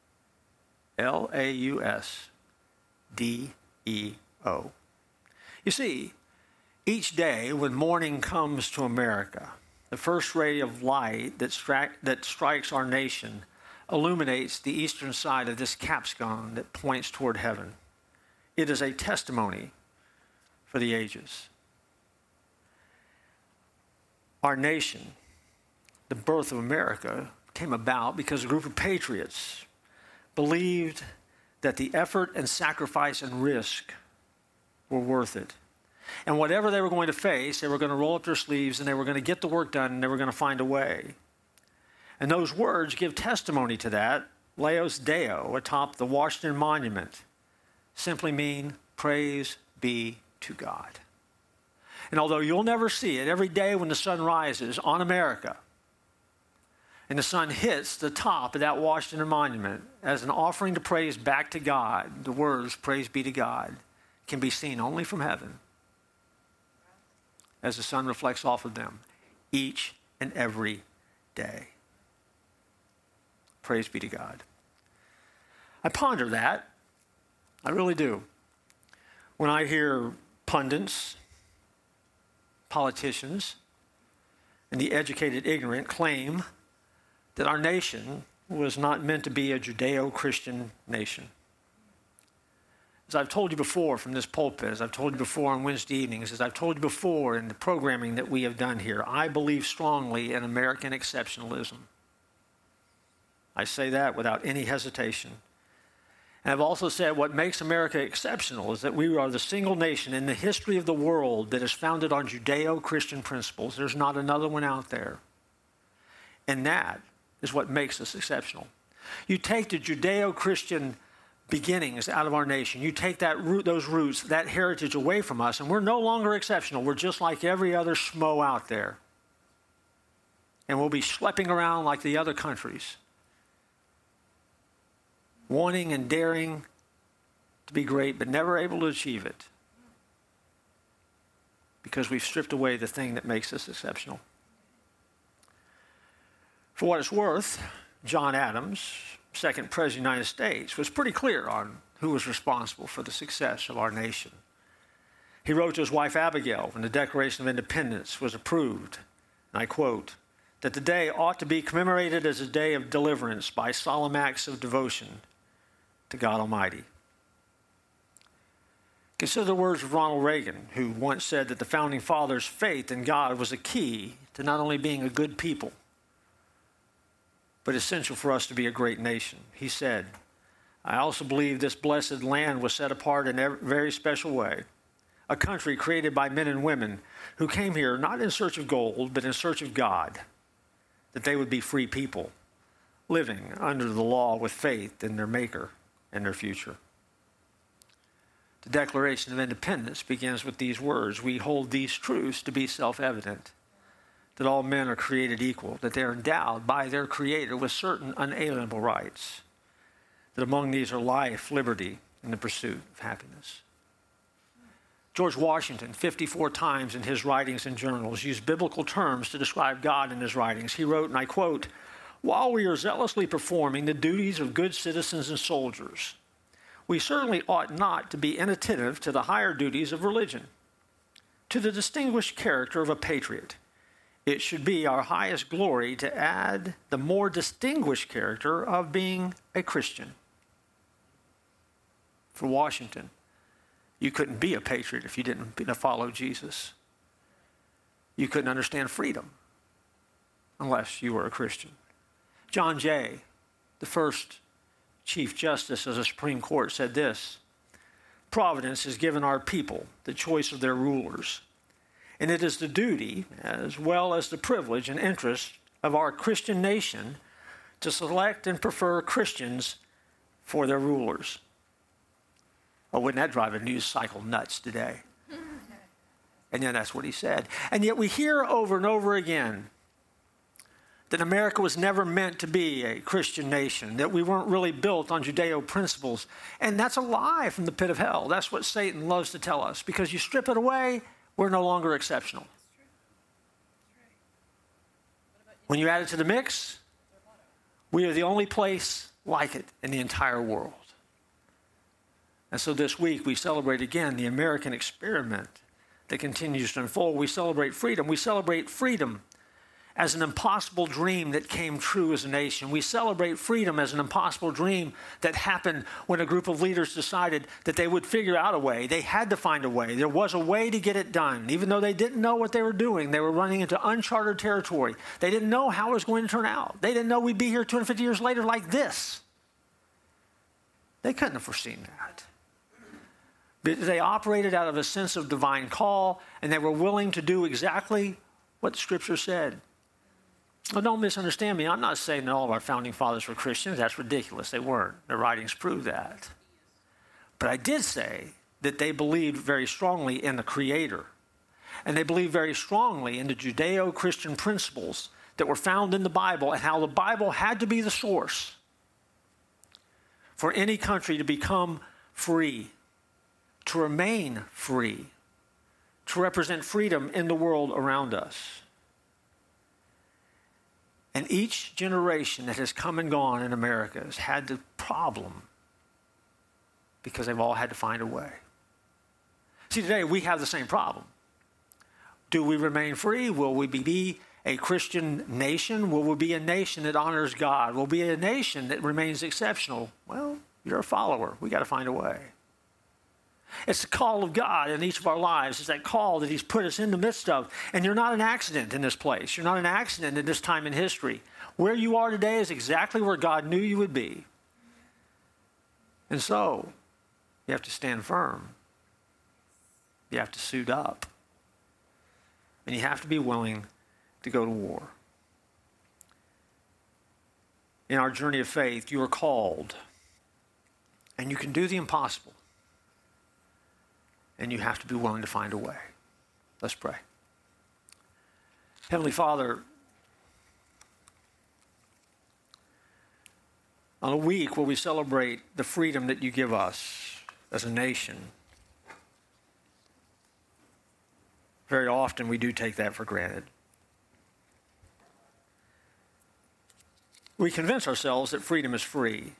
Lausdeo. You see, each day when morning comes to America, the first ray of light that strikes our nation illuminates the eastern side of this capstone that points toward heaven. It is a testimony for the ages. Our nation, the birth of America, came about because a group of patriots believed that the effort and sacrifice and risk were worth it. And whatever they were going to face, they were going to roll up their sleeves and they were going to get the work done and they were going to find a way. And those words give testimony to that. Laus Deo atop the Washington Monument simply mean praise be to God. And although you'll never see it, every day when the sun rises on America and the sun hits the top of that Washington Monument as an offering to praise back to God, the words praise be to God can be seen only from heaven as the sun reflects off of them each and every day. Praise be to God. I ponder that. I really do. When I hear pundits, politicians, and the educated ignorant claim that our nation was not meant to be a Judeo-Christian nation. As I've told you before from this pulpit, as I've told you before on Wednesday evenings, as I've told you before in the programming that we have done here, I believe strongly in American exceptionalism. I say that without any hesitation. And I've also said what makes America exceptional is that we are the single nation in the history of the world that is founded on Judeo-Christian principles. There's not another one out there. And that is what makes us exceptional. You take the Judeo-Christian beginnings out of our nation, you take those roots, that heritage away from us, and we're no longer exceptional. We're just like every other schmo out there. And we'll be schlepping around like the other countries, wanting and daring to be great, but never able to achieve it because we've stripped away the thing that makes us exceptional. For what it's worth, John Adams, second President of the United States, was pretty clear on who was responsible for the success of our nation. He wrote to his wife Abigail when the Declaration of Independence was approved, and I quote, that the day ought to be commemorated as a day of deliverance by solemn acts of devotion to God Almighty. Consider the words of Ronald Reagan, who once said that the Founding Fathers' faith in God was a key to not only being a good people, but essential for us to be a great nation. He said, I also believe this blessed land was set apart in a very special way, a country created by men and women who came here not in search of gold, but in search of God, that they would be free people, living under the law with faith in their Maker and their future. The Declaration of Independence begins with these words, we hold these truths to be self-evident, that all men are created equal, that they are endowed by their Creator with certain unalienable rights, that among these are life, liberty, and the pursuit of happiness. George Washington, 54 times in his writings and journals, used biblical terms to describe God in his writings. He wrote, and I quote, while we are zealously performing the duties of good citizens and soldiers, we certainly ought not to be inattentive to the higher duties of religion, to the distinguished character of a patriot. It should be our highest glory to add the more distinguished character of being a Christian. For Washington, you couldn't be a patriot if you didn't follow Jesus. You couldn't understand freedom unless you were a Christian. John Jay, the first Chief Justice of the Supreme Court, said this, Providence has given our people the choice of their rulers, and it is the duty, as well as the privilege and interest of our Christian nation to select and prefer Christians for their rulers. Oh, wouldn't that drive a news cycle nuts today? And then that's what he said. And yet we hear over and over again that America was never meant to be a Christian nation, that we weren't really built on Judeo principles. And that's a lie from the pit of hell. That's what Satan loves to tell us. Because you strip it away, we're no longer exceptional. When you add it to the mix, we are the only place like it in the entire world. And so this week we celebrate again the American experiment that continues to unfold. We celebrate freedom. We celebrate freedom as an impossible dream that came true as a nation. We celebrate freedom as an impossible dream that happened when a group of leaders decided that they would figure out a way. They had to find a way. There was a way to get it done. Even though they didn't know what they were doing, they were running into uncharted territory. They didn't know how it was going to turn out. They didn't know we'd be here 250 years later like this. They couldn't have foreseen that. But they operated out of a sense of divine call, and they were willing to do exactly what the Scripture said. Well, don't misunderstand me. I'm not saying that all of our founding fathers were Christians. That's ridiculous. They weren't. The writings prove that. But I did say that they believed very strongly in the Creator. And they believed very strongly in the Judeo-Christian principles that were found in the Bible and how the Bible had to be the source for any country to become free, to remain free, to represent freedom in the world around us. And each generation that has come and gone in America has had the problem because they've all had to find a way. See, today we have the same problem. Do we remain free? Will we be a Christian nation? Will we be a nation that honors God? Will we be a nation that remains exceptional? Well, you're a follower. We got to find a way. It's the call of God in each of our lives. It's that call that He's put us in the midst of. And you're not an accident in this place. You're not an accident in this time in history. Where you are today is exactly where God knew you would be. And so, you have to stand firm. You have to suit up. And you have to be willing to go to war. In our journey of faith, you are called, and you can do the impossible. And you have to be willing to find a way. Let's pray. Heavenly Father, on a week where we celebrate the freedom that you give us as a nation, very often we do take that for granted. We convince ourselves that freedom is free,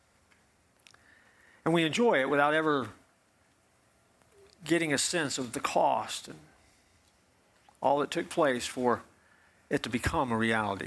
and we enjoy it without ever getting a sense of the cost and all that took place for it to become a reality.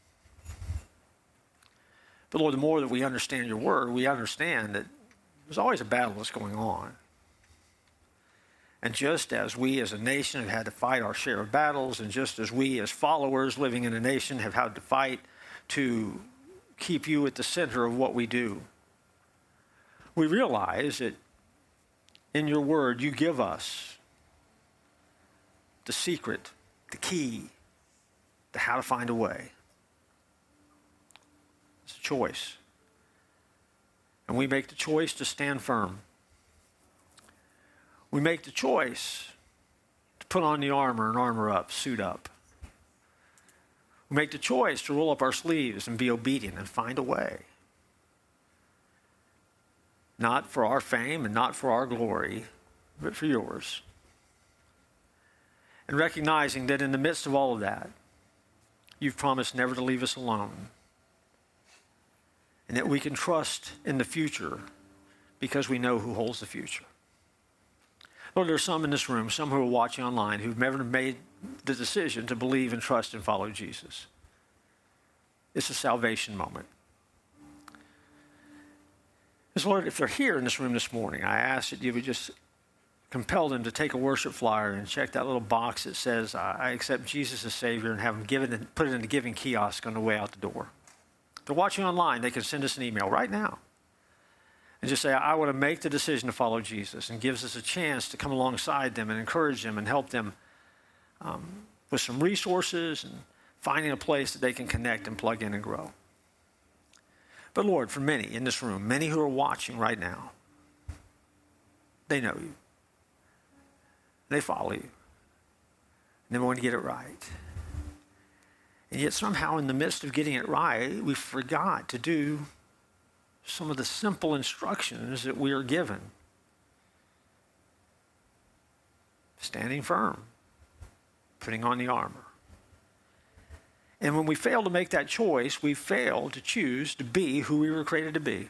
But Lord, the more that we understand your word, we understand that there's always a battle that's going on. And just as we as a nation have had to fight our share of battles, and just as we as followers living in a nation have had to fight to keep you at the center of what we do, we realize that in your word you give us the secret, the key to how to find a way. It's a choice. And we make the choice to stand firm. We make the choice to put on the armor and armor up, suit up. We make the choice to roll up our sleeves and be obedient and find a way. Not for our fame and not for our glory, but for yours. And recognizing that in the midst of all of that, you've promised never to leave us alone. And that we can trust in the future because we know who holds the future. Lord, there are some in this room, some who are watching online, who've never made the decision to believe and trust and follow Jesus. It's a salvation moment. So Lord, if they're here in this room this morning, I ask that you would just compel them to take a worship flyer and check that little box that says, I accept Jesus as Savior, and have them put it in the giving kiosk on the way out the door. If they're watching online, they can send us an email right now and just say, I want to make the decision to follow Jesus, and gives us a chance to come alongside them and encourage them and help them with some resources and finding a place that they can connect and plug in and grow. But Lord, for many in this room, many who are watching right now, they know you. They follow you. And they want to get it right. And yet somehow in the midst of getting it right, we forgot to do some of the simple instructions that we are given. Standing firm, putting on the armor. And when we fail to make that choice, we fail to choose to be who we were created to be.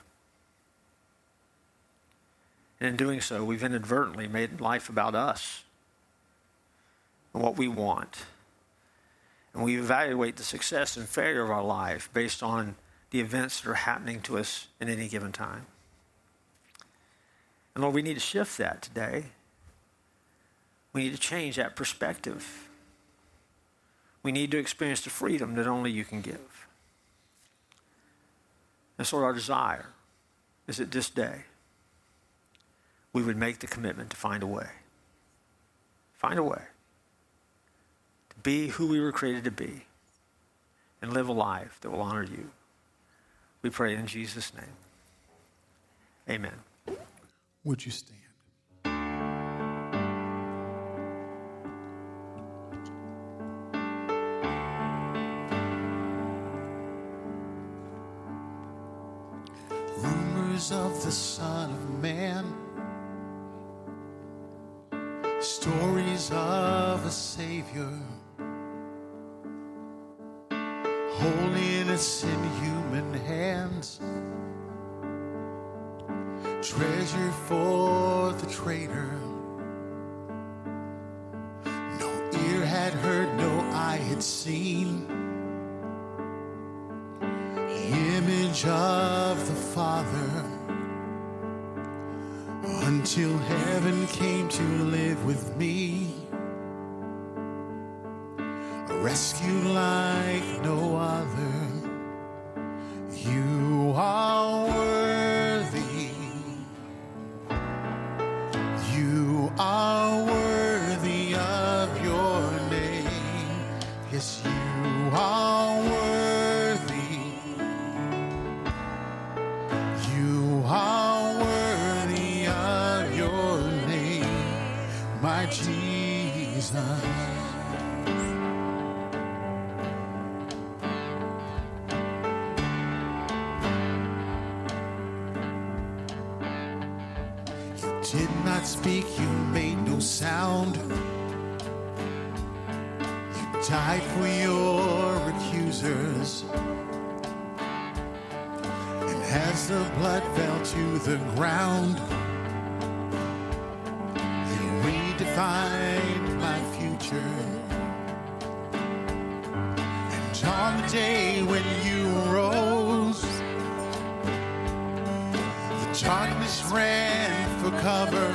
And in doing so, we've inadvertently made life about us and what we want. And we evaluate the success and failure of our life based on the events that are happening to us at any given time. And Lord, we need to shift that today. We need to change that perspective. We need to experience the freedom that only you can give. And so our desire is that this day we would make the commitment to find a way. Find a way to be who we were created to be and live a life that will honor you. We pray in Jesus' name. Amen. Would you stand? Rumors of the Son of Man, stories of a Savior, holiness in human hands, treasure for the traitor. No ear had heard, no eye had seen, image of the Father, until heaven came to live with me, a rescue like no other. You are worthy, did not speak, you made no sound. You died for your accusers. And as the blood fell to the ground, you redefined my future. And on the day when you rose, the darkness ran for cover.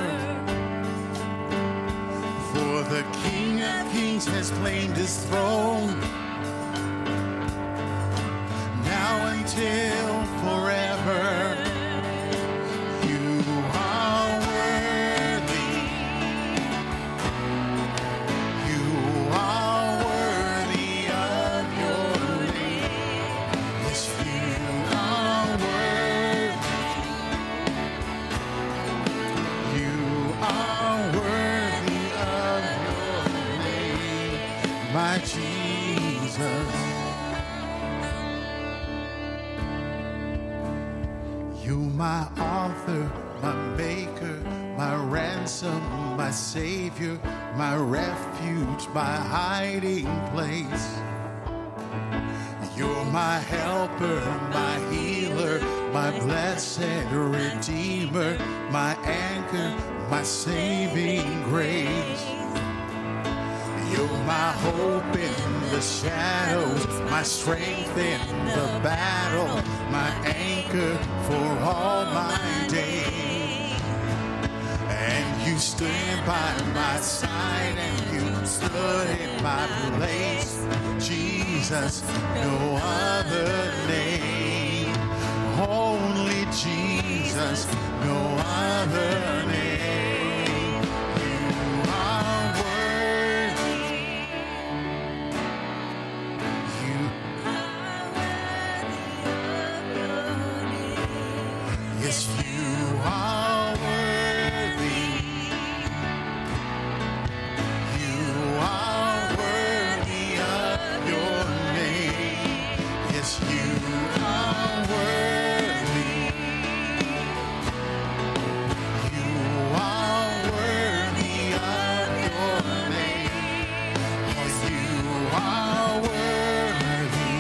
For the King of Kings has claimed his throne, now until forever. You are worthy. You are worthy of your name. Yes, you are worthy. You are worthy of your name, my Jesus. You, my author, my maker, my ransom, my savior, my refuge, my hiding place. You're my helper, my healer, my blessed redeemer, my anchor, my saving grace. You're my hope in the shadows, my strength in the battle, my anchor for all my days. And you stand by my side and you stood in my place. Jesus, no other name. Only Jesus, no other name. You are worthy. You Yes, you are worthy. You are worthy of your name. Yes, you are worthy. You are worthy of your name. Oh, you are worthy.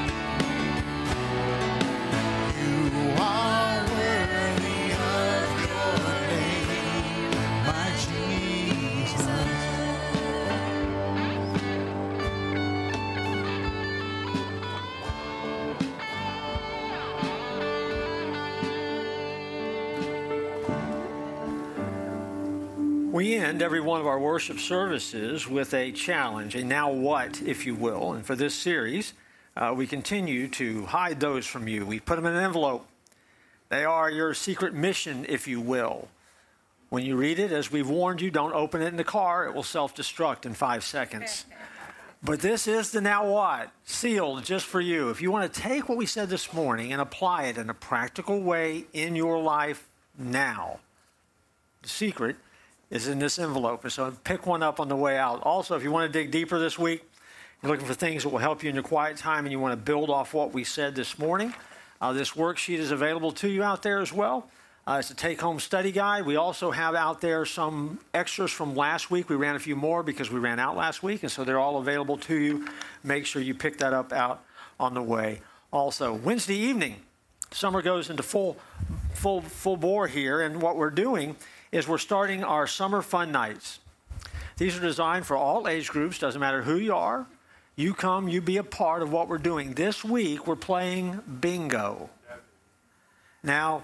You are worthy of your name, my Jesus. We end every one of our worship services with a challenge, a now what, if you will. And for this series, we continue to hide those from you. We put them in an envelope. They are your secret mission, if you will. When you read it, as we've warned you, don't open it in the car. It will self-destruct in 5 seconds. But this is the now what, sealed just for you. If you want to take what we said this morning and apply it in a practical way in your life now, the secret is in this envelope. And so pick one up on the way out. Also, if you want to dig deeper this week, you're looking for things that will help you in your quiet time and you want to build off what we said this morning, this worksheet is available to you out there as well. It's a take-home study guide. We also have out there some extras from last week. We ran a few more because we ran out last week, and so they're all available to you. Make sure you pick that up out on the way. Also, Wednesday evening, summer goes into full bore here, and what we're doing is we're starting our summer fun nights. These are designed for all age groups. Doesn't matter who you are. You come, you be a part of what we're doing. This week, we're playing bingo. Now,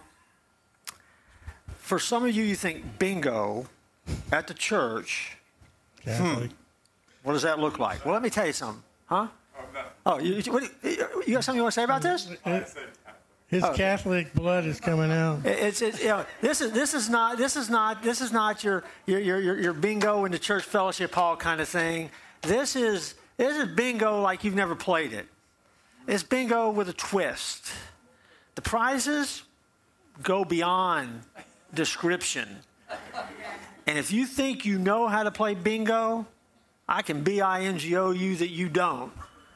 for some of you, you think bingo at the church. Catholic. What does that look like? Well, let me tell you something. Huh? Oh, you got something you want to say about this? His Catholic blood is coming out. This is not your bingo in the church fellowship hall kind of thing. This is bingo like you've never played it. It's bingo with a twist. The prizes go beyond description. And if you think you know how to play bingo, I can bingo you that you don't.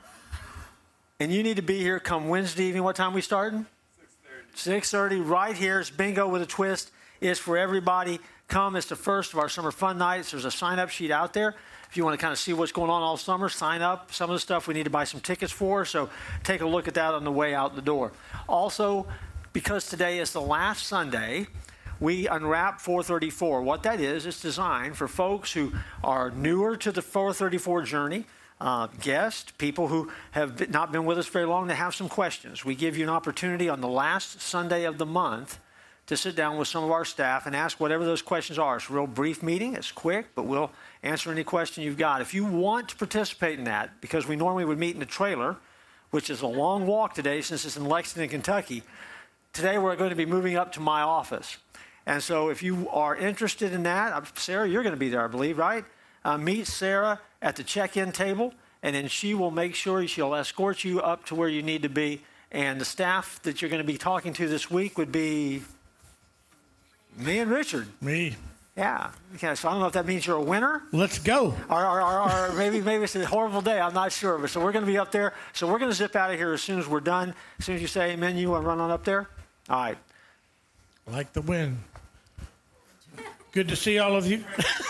And you need to be here come Wednesday evening. What time we starting? 6:30. 6:30 right here. It's bingo with a twist. It's for everybody. come. It's the first of our summer fun nights. There's a sign-up sheet out there. If you want to kind of see what's going on all summer, sign up. Some of the stuff we need to buy some tickets for, so take a look at that on the way out the door. Also, because today is the last Sunday, we unwrap 434. What that is, it's designed for folks who are newer to the 434 journey, guests, people who have not been with us very long, to have some questions. We give you an opportunity on the last Sunday of the month to sit down with some of our staff and ask whatever those questions are. It's a real brief meeting. It's quick, but we'll answer any question you've got. If you want to participate in that, because we normally would meet in the trailer, which is a long walk today since it's in Lexington, Kentucky, today we're going to be moving up to my office. And so if you are interested in that, Sarah, you're going to be there, I believe, right? Meet Sarah at the check-in table, and then she will make sure she'll escort you up to where you need to be. And the staff that you're going to be talking to this week would be me and Richard. Me. Yeah. Okay, so I don't know if that means you're a winner. Let's go. Or maybe it's a horrible day. I'm not sure. But so we're going to be up there. So we're going to zip out of here as soon as we're done. As soon as you say amen, you want to run on up there? All right. Like the wind. Good to see all of you.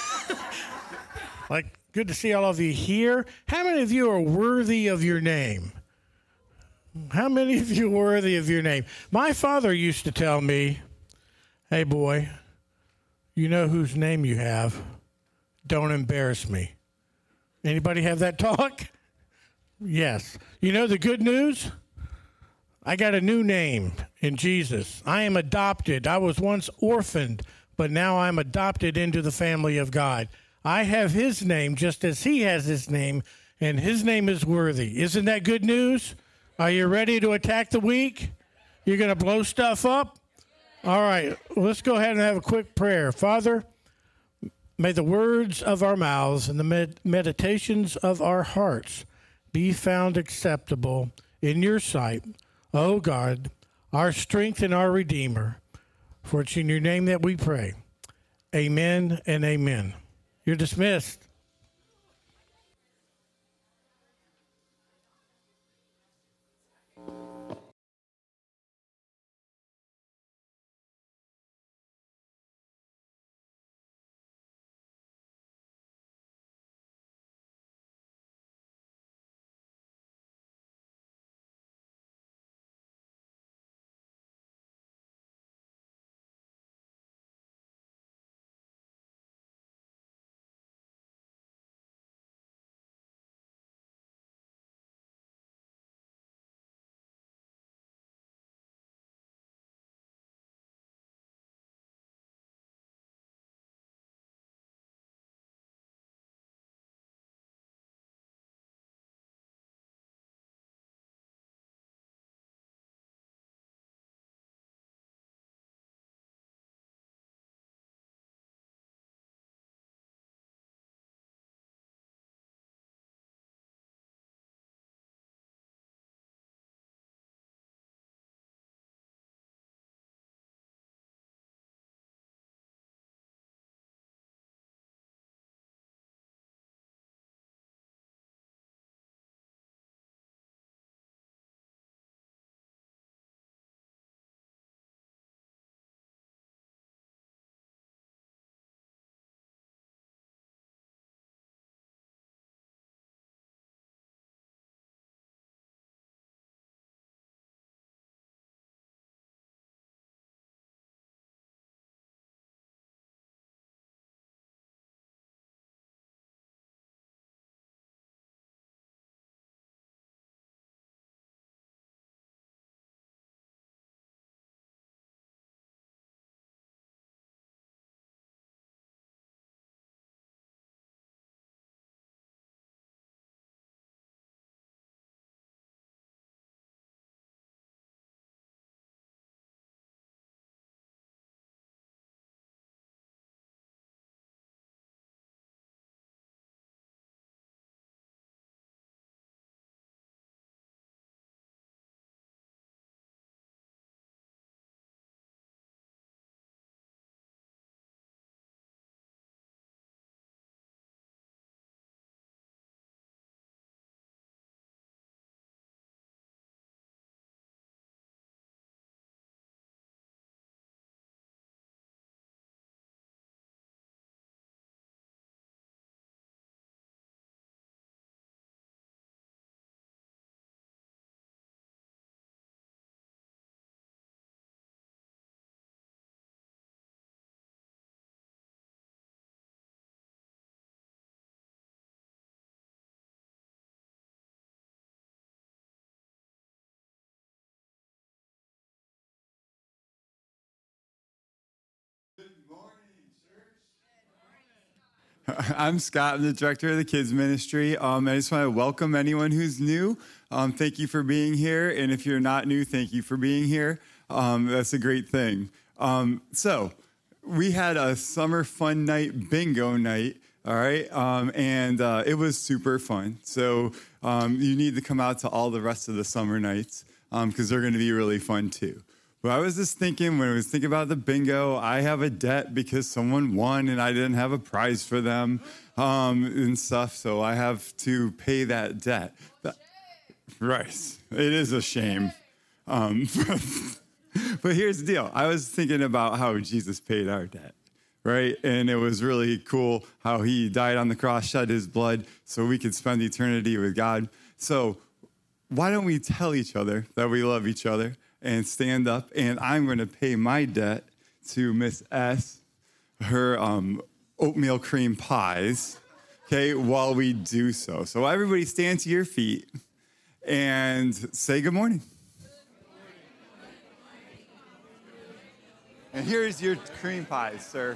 Good to see all of you here. How many of you are worthy of your name? How many of you are worthy of your name? My father used to tell me, hey, boy, you know whose name you have. Don't embarrass me. Anybody have that talk? Yes. You know the good news? I got a new name in Jesus. I am adopted. I was once orphaned, but now I'm adopted into the family of God. I have his name just as he has his name, and his name is worthy. Isn't that good news? Are you ready to attack the week? You're going to blow stuff up? All right, let's go ahead and have a quick prayer. Father, may the words of our mouths and the meditations of our hearts be found acceptable in your sight, O God, our strength and our Redeemer. For it's in your name that we pray. Amen and amen. You're dismissed. I'm Scott. I'm the director of the kids ministry. I just want to welcome anyone who's new. Thank you for being here. And if you're not new, thank you for being here. That's a great thing. So we had a summer fun night, bingo night. All right. And it was super fun. So you need to come out to all the rest of the summer nights because they're going to be really fun too. But I was just thinking, when I was thinking about the bingo, I have a debt because someone won and I didn't have a prize for them and stuff. So I have to pay that debt. Right. It is a shame. But here's the deal. I was thinking about how Jesus paid our debt. Right? And it was really cool how he died on the cross, shed his blood so we could spend eternity with God. So why don't we tell each other that we love each other and stand up? And I'm going to pay my debt to Miss S, her oatmeal cream pies, okay, while we do so. So everybody stand to your feet and say good morning. And here's your cream pies, sir.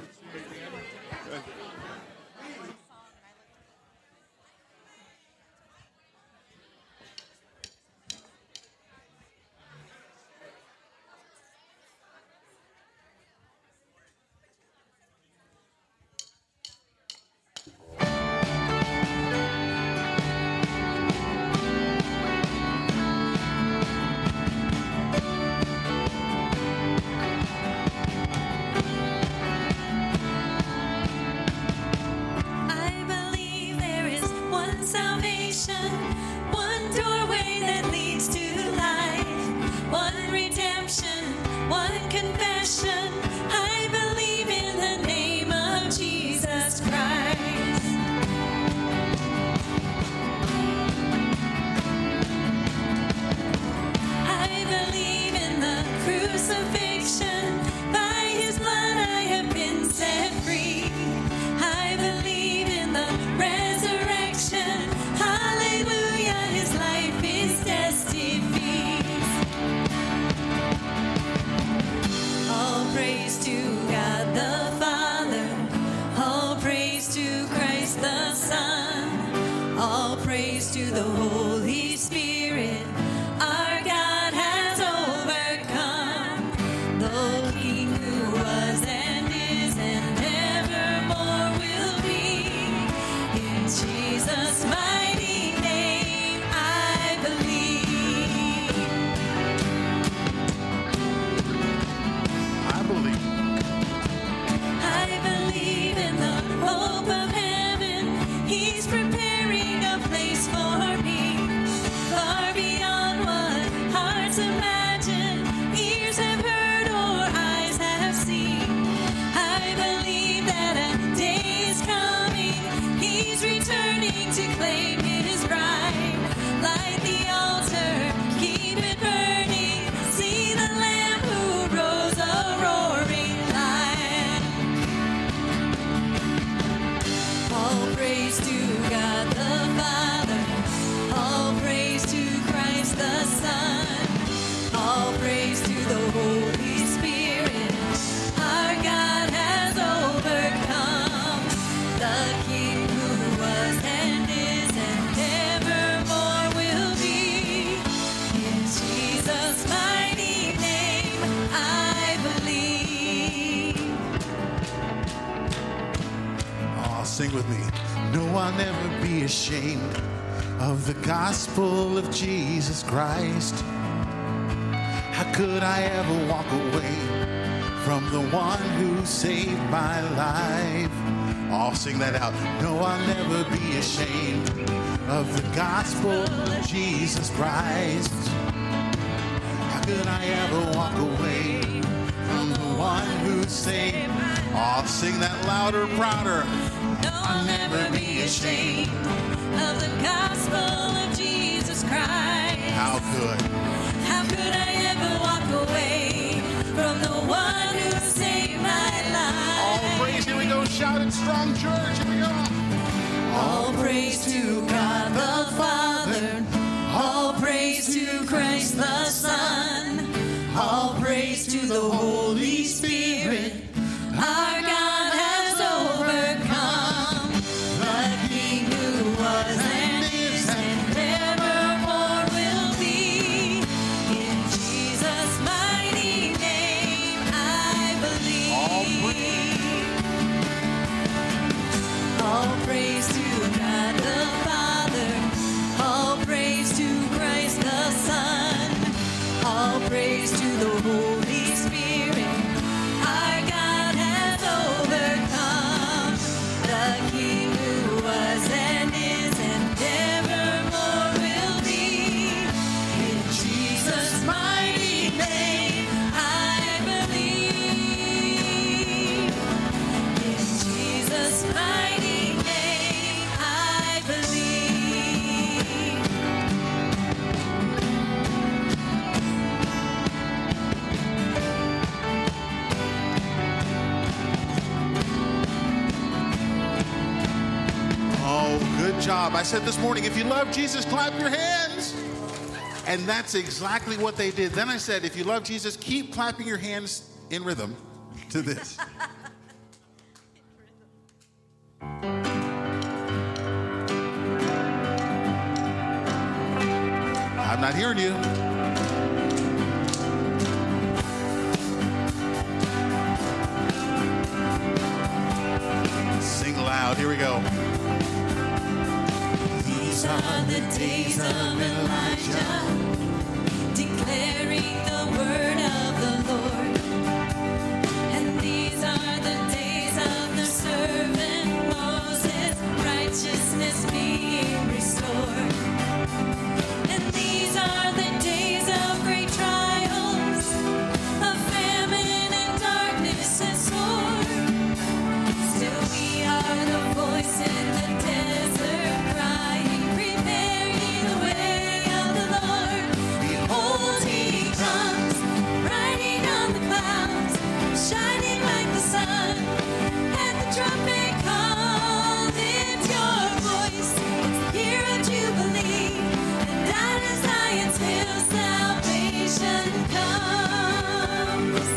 Sing with me. No, I'll never be ashamed of the gospel of Jesus Christ. How could I ever walk away from the one who saved my life? I'll sing that out. No, I'll never be ashamed of the gospel of Jesus Christ. How could I ever walk away from the one who saved my life? I'll sing that louder, prouder. I'll never be ashamed of the gospel of Jesus Christ. How could I ever walk away from the one who saved my life? All praise, here we go, shout it strong, church, here we go. All praise to God the Father, all praise to Christ the Son, all praise to the Holy Spirit. Our God has overcome. praise to the Holy Spirit. Our God has overcome. The King who was and is and evermore will be. In Jesus' mighty name, I believe. In Jesus' mighty name, I believe. Oh, good job. I said this morning, if you love Jesus, clap your hands. And that's exactly what they did. Then I said, if you love Jesus, keep clapping your hands in rhythm to this. I'm not hearing you. Sing loud. Here we go. These are the days of Elijah, declaring the word of the Lord. And these are the days of the servant Moses, righteousness being restored. And these are the days of great trials, of famine and darkness and sword. Still we are the voice in the desert crying, prepare ye the way of the Lord. Behold, he comes, riding on the clouds, shining like the sun. And the trumpet call, lift your voice, it's the year of Jubilee. And out of Zion's hill salvation comes.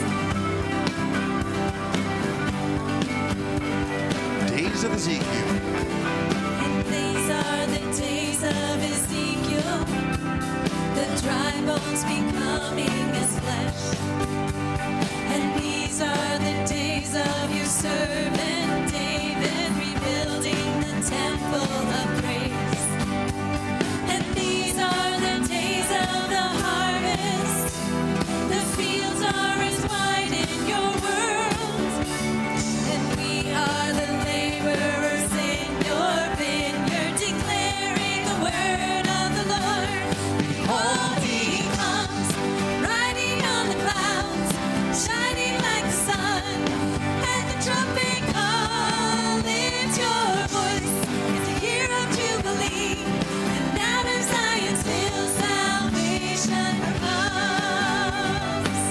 Days of Ezekiel. And these are the days of Ezekiel, the dry bones becoming as flesh. And these are the days of your servant David, rebuilding the temple of praise. And these are the days of the harvest, the fields are as wide in your world. And we are the laborers in your vineyard, declaring the word of the Lord. Behold, he comes, riding on the clouds, shining like the sun. And the trumpet call, lift your voice, it's the year of Jubilee. And out of Zion's hill salvation comes.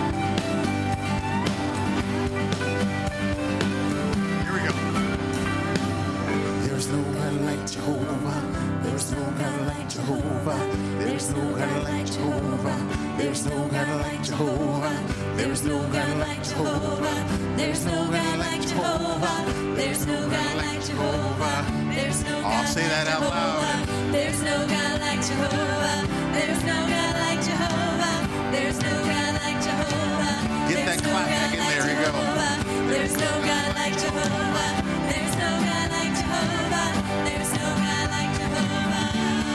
Here we go. There's no God like Jehovah. There's no God like Jehovah. There's no God like Jehovah. There's no God like Jehovah. There's no God like Jehovah. There's no God like Jehovah. There's no God like Jehovah. There's no God I'll say that out loud. There's no God like Jehovah. There's no God like Jehovah. There's no God like Jehovah. Get that clap back in there. Here you go. There's no God like Jehovah. There's no God like Jehovah. There's no God like Jehovah.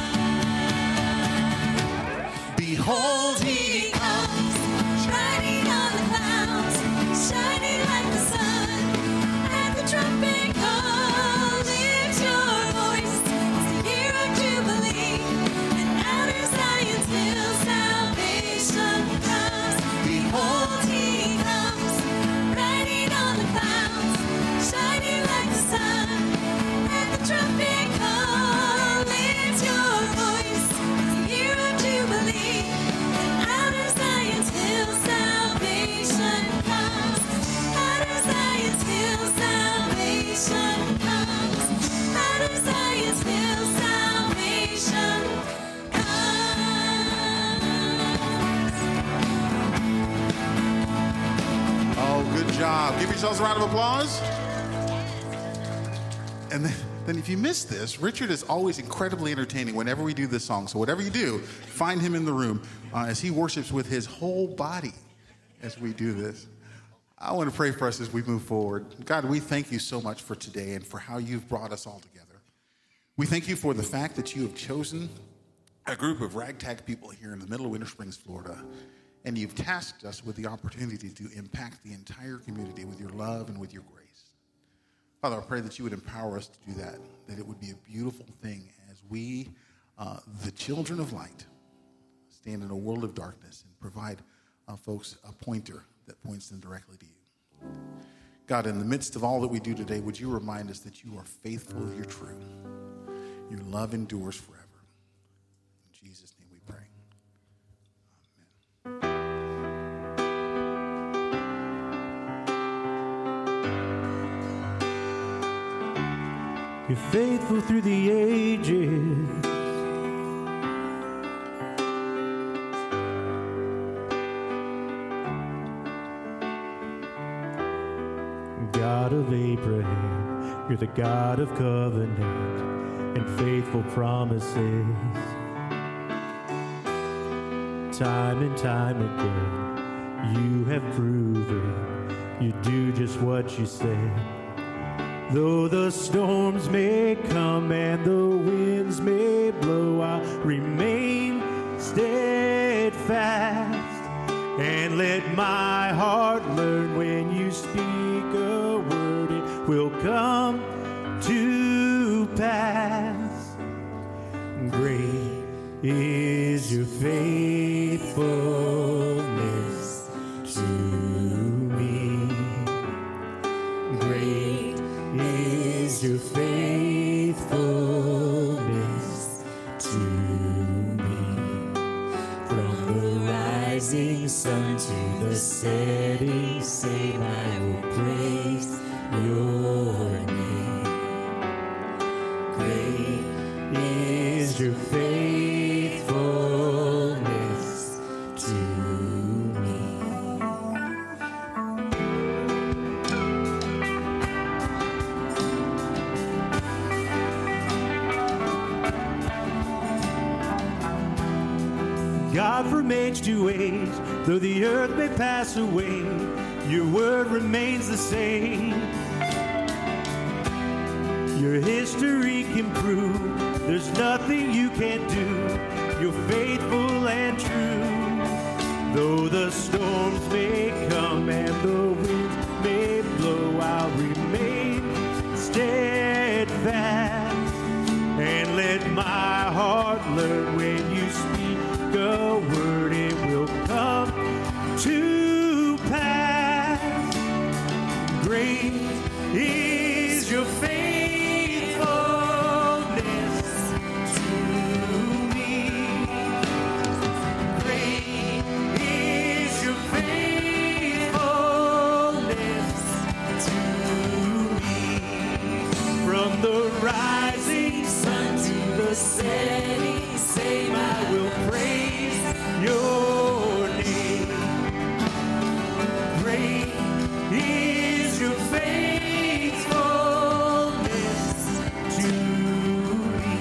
Behold, He comes, riding on the clouds, shining like the sun. And the trumpet call, lift your voice, it's the year of Jubilee. And out of Zion's hill salvation comes. Behold, he comes, riding on the clouds, shining like the sun. And the trumpet call, lift your voice, it's the year of Jubilee. And out of Zion's hill salvation comes. Out of Zion's hill salvation comes. Out of Zion's hill salvation comes. oh, good job. Give yourselves a round of applause. And then if you missed this, Richard is always incredibly entertaining whenever we do this song. So whatever you do, find him in the room as he worships with his whole body as we do this. I want to pray for us as we move forward. God, we thank you so much for today and for how you've brought us all together. We thank you for the fact that you have chosen a group of ragtag people here in the middle of Winter Springs, Florida. And you've tasked us with the opportunity to impact the entire community with your love and with your grace. Father, I pray that you would empower us to do that, that it would be a beautiful thing as we, the children of light, stand in a world of darkness and provide folks a pointer that points them directly to you. God, in the midst of all that we do today, would you remind us that you are faithful, you're true. Your love endures forever. In Jesus' name we pray. You're faithful through the ages. God of Abraham, you're the God of covenant and faithful promises. Time and time again, you have proven you do just what you said. Though the storms may come and the winds may blow, I'll remain steadfast and let my heart learn when you speak a word, it will come to pass. Great is your faithfulness to me. Great is your faithfulness to me. From the rising sun to the setting sun, I will praise your name. Great is your faithfulness to me. God from age to age, though the earth may pass away, your word remains the same. Your history can prove there's nothing you can't do. You're faithful and true. Though the storms may come and the winds may blow, I'll remain steadfast and let my heart learn when you speak a word, it will come to pass. Great is your faithfulness to me. Great is your faithfulness to me. From the rising sun to the setting same, I will praise your name. Great is your faithfulness to me.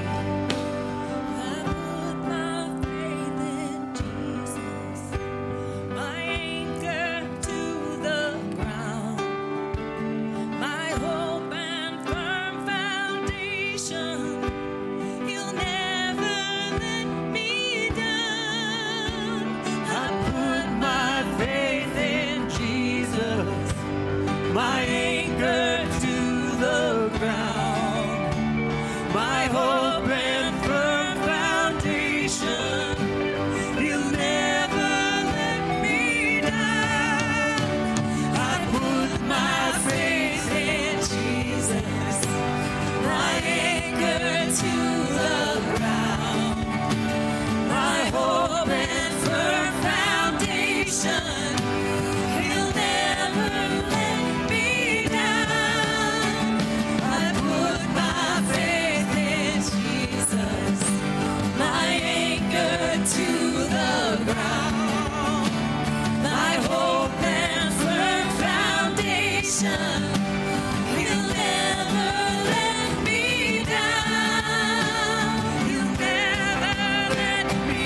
I put my faith in Jesus, my anchor to the ground, my hope and firm foundation. He'll never let me down. I put my faith in Jesus, my anchor to the ground, my hope and firm foundation. He'll never let me down. I put my faith in Jesus, my anchor to the ground, my hope and firm foundation. He'll never let me down. I put my faith in Jesus, my anchor to the ground, my hope and firm foundation. He'll never let me down. He'll never let me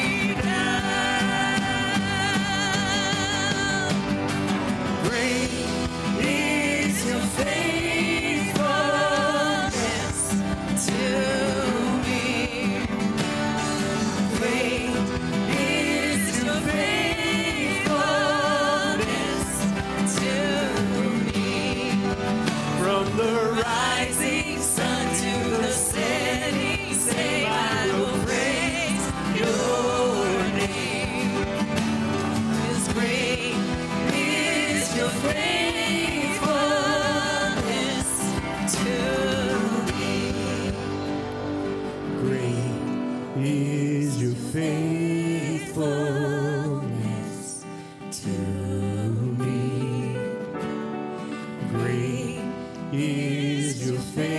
down. Great is your faithfulness to me. Great is your faithfulness faithfulness to me. Great is your faithfulness to me. Great is your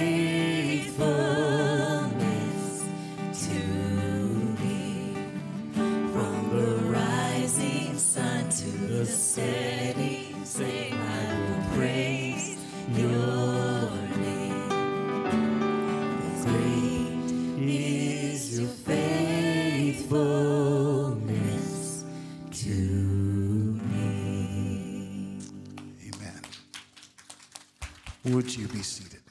faithfulness To me, from the rising sun to the setting sun, I will praise your name. Great is your faithfulness to me. Amen. Would you be seated?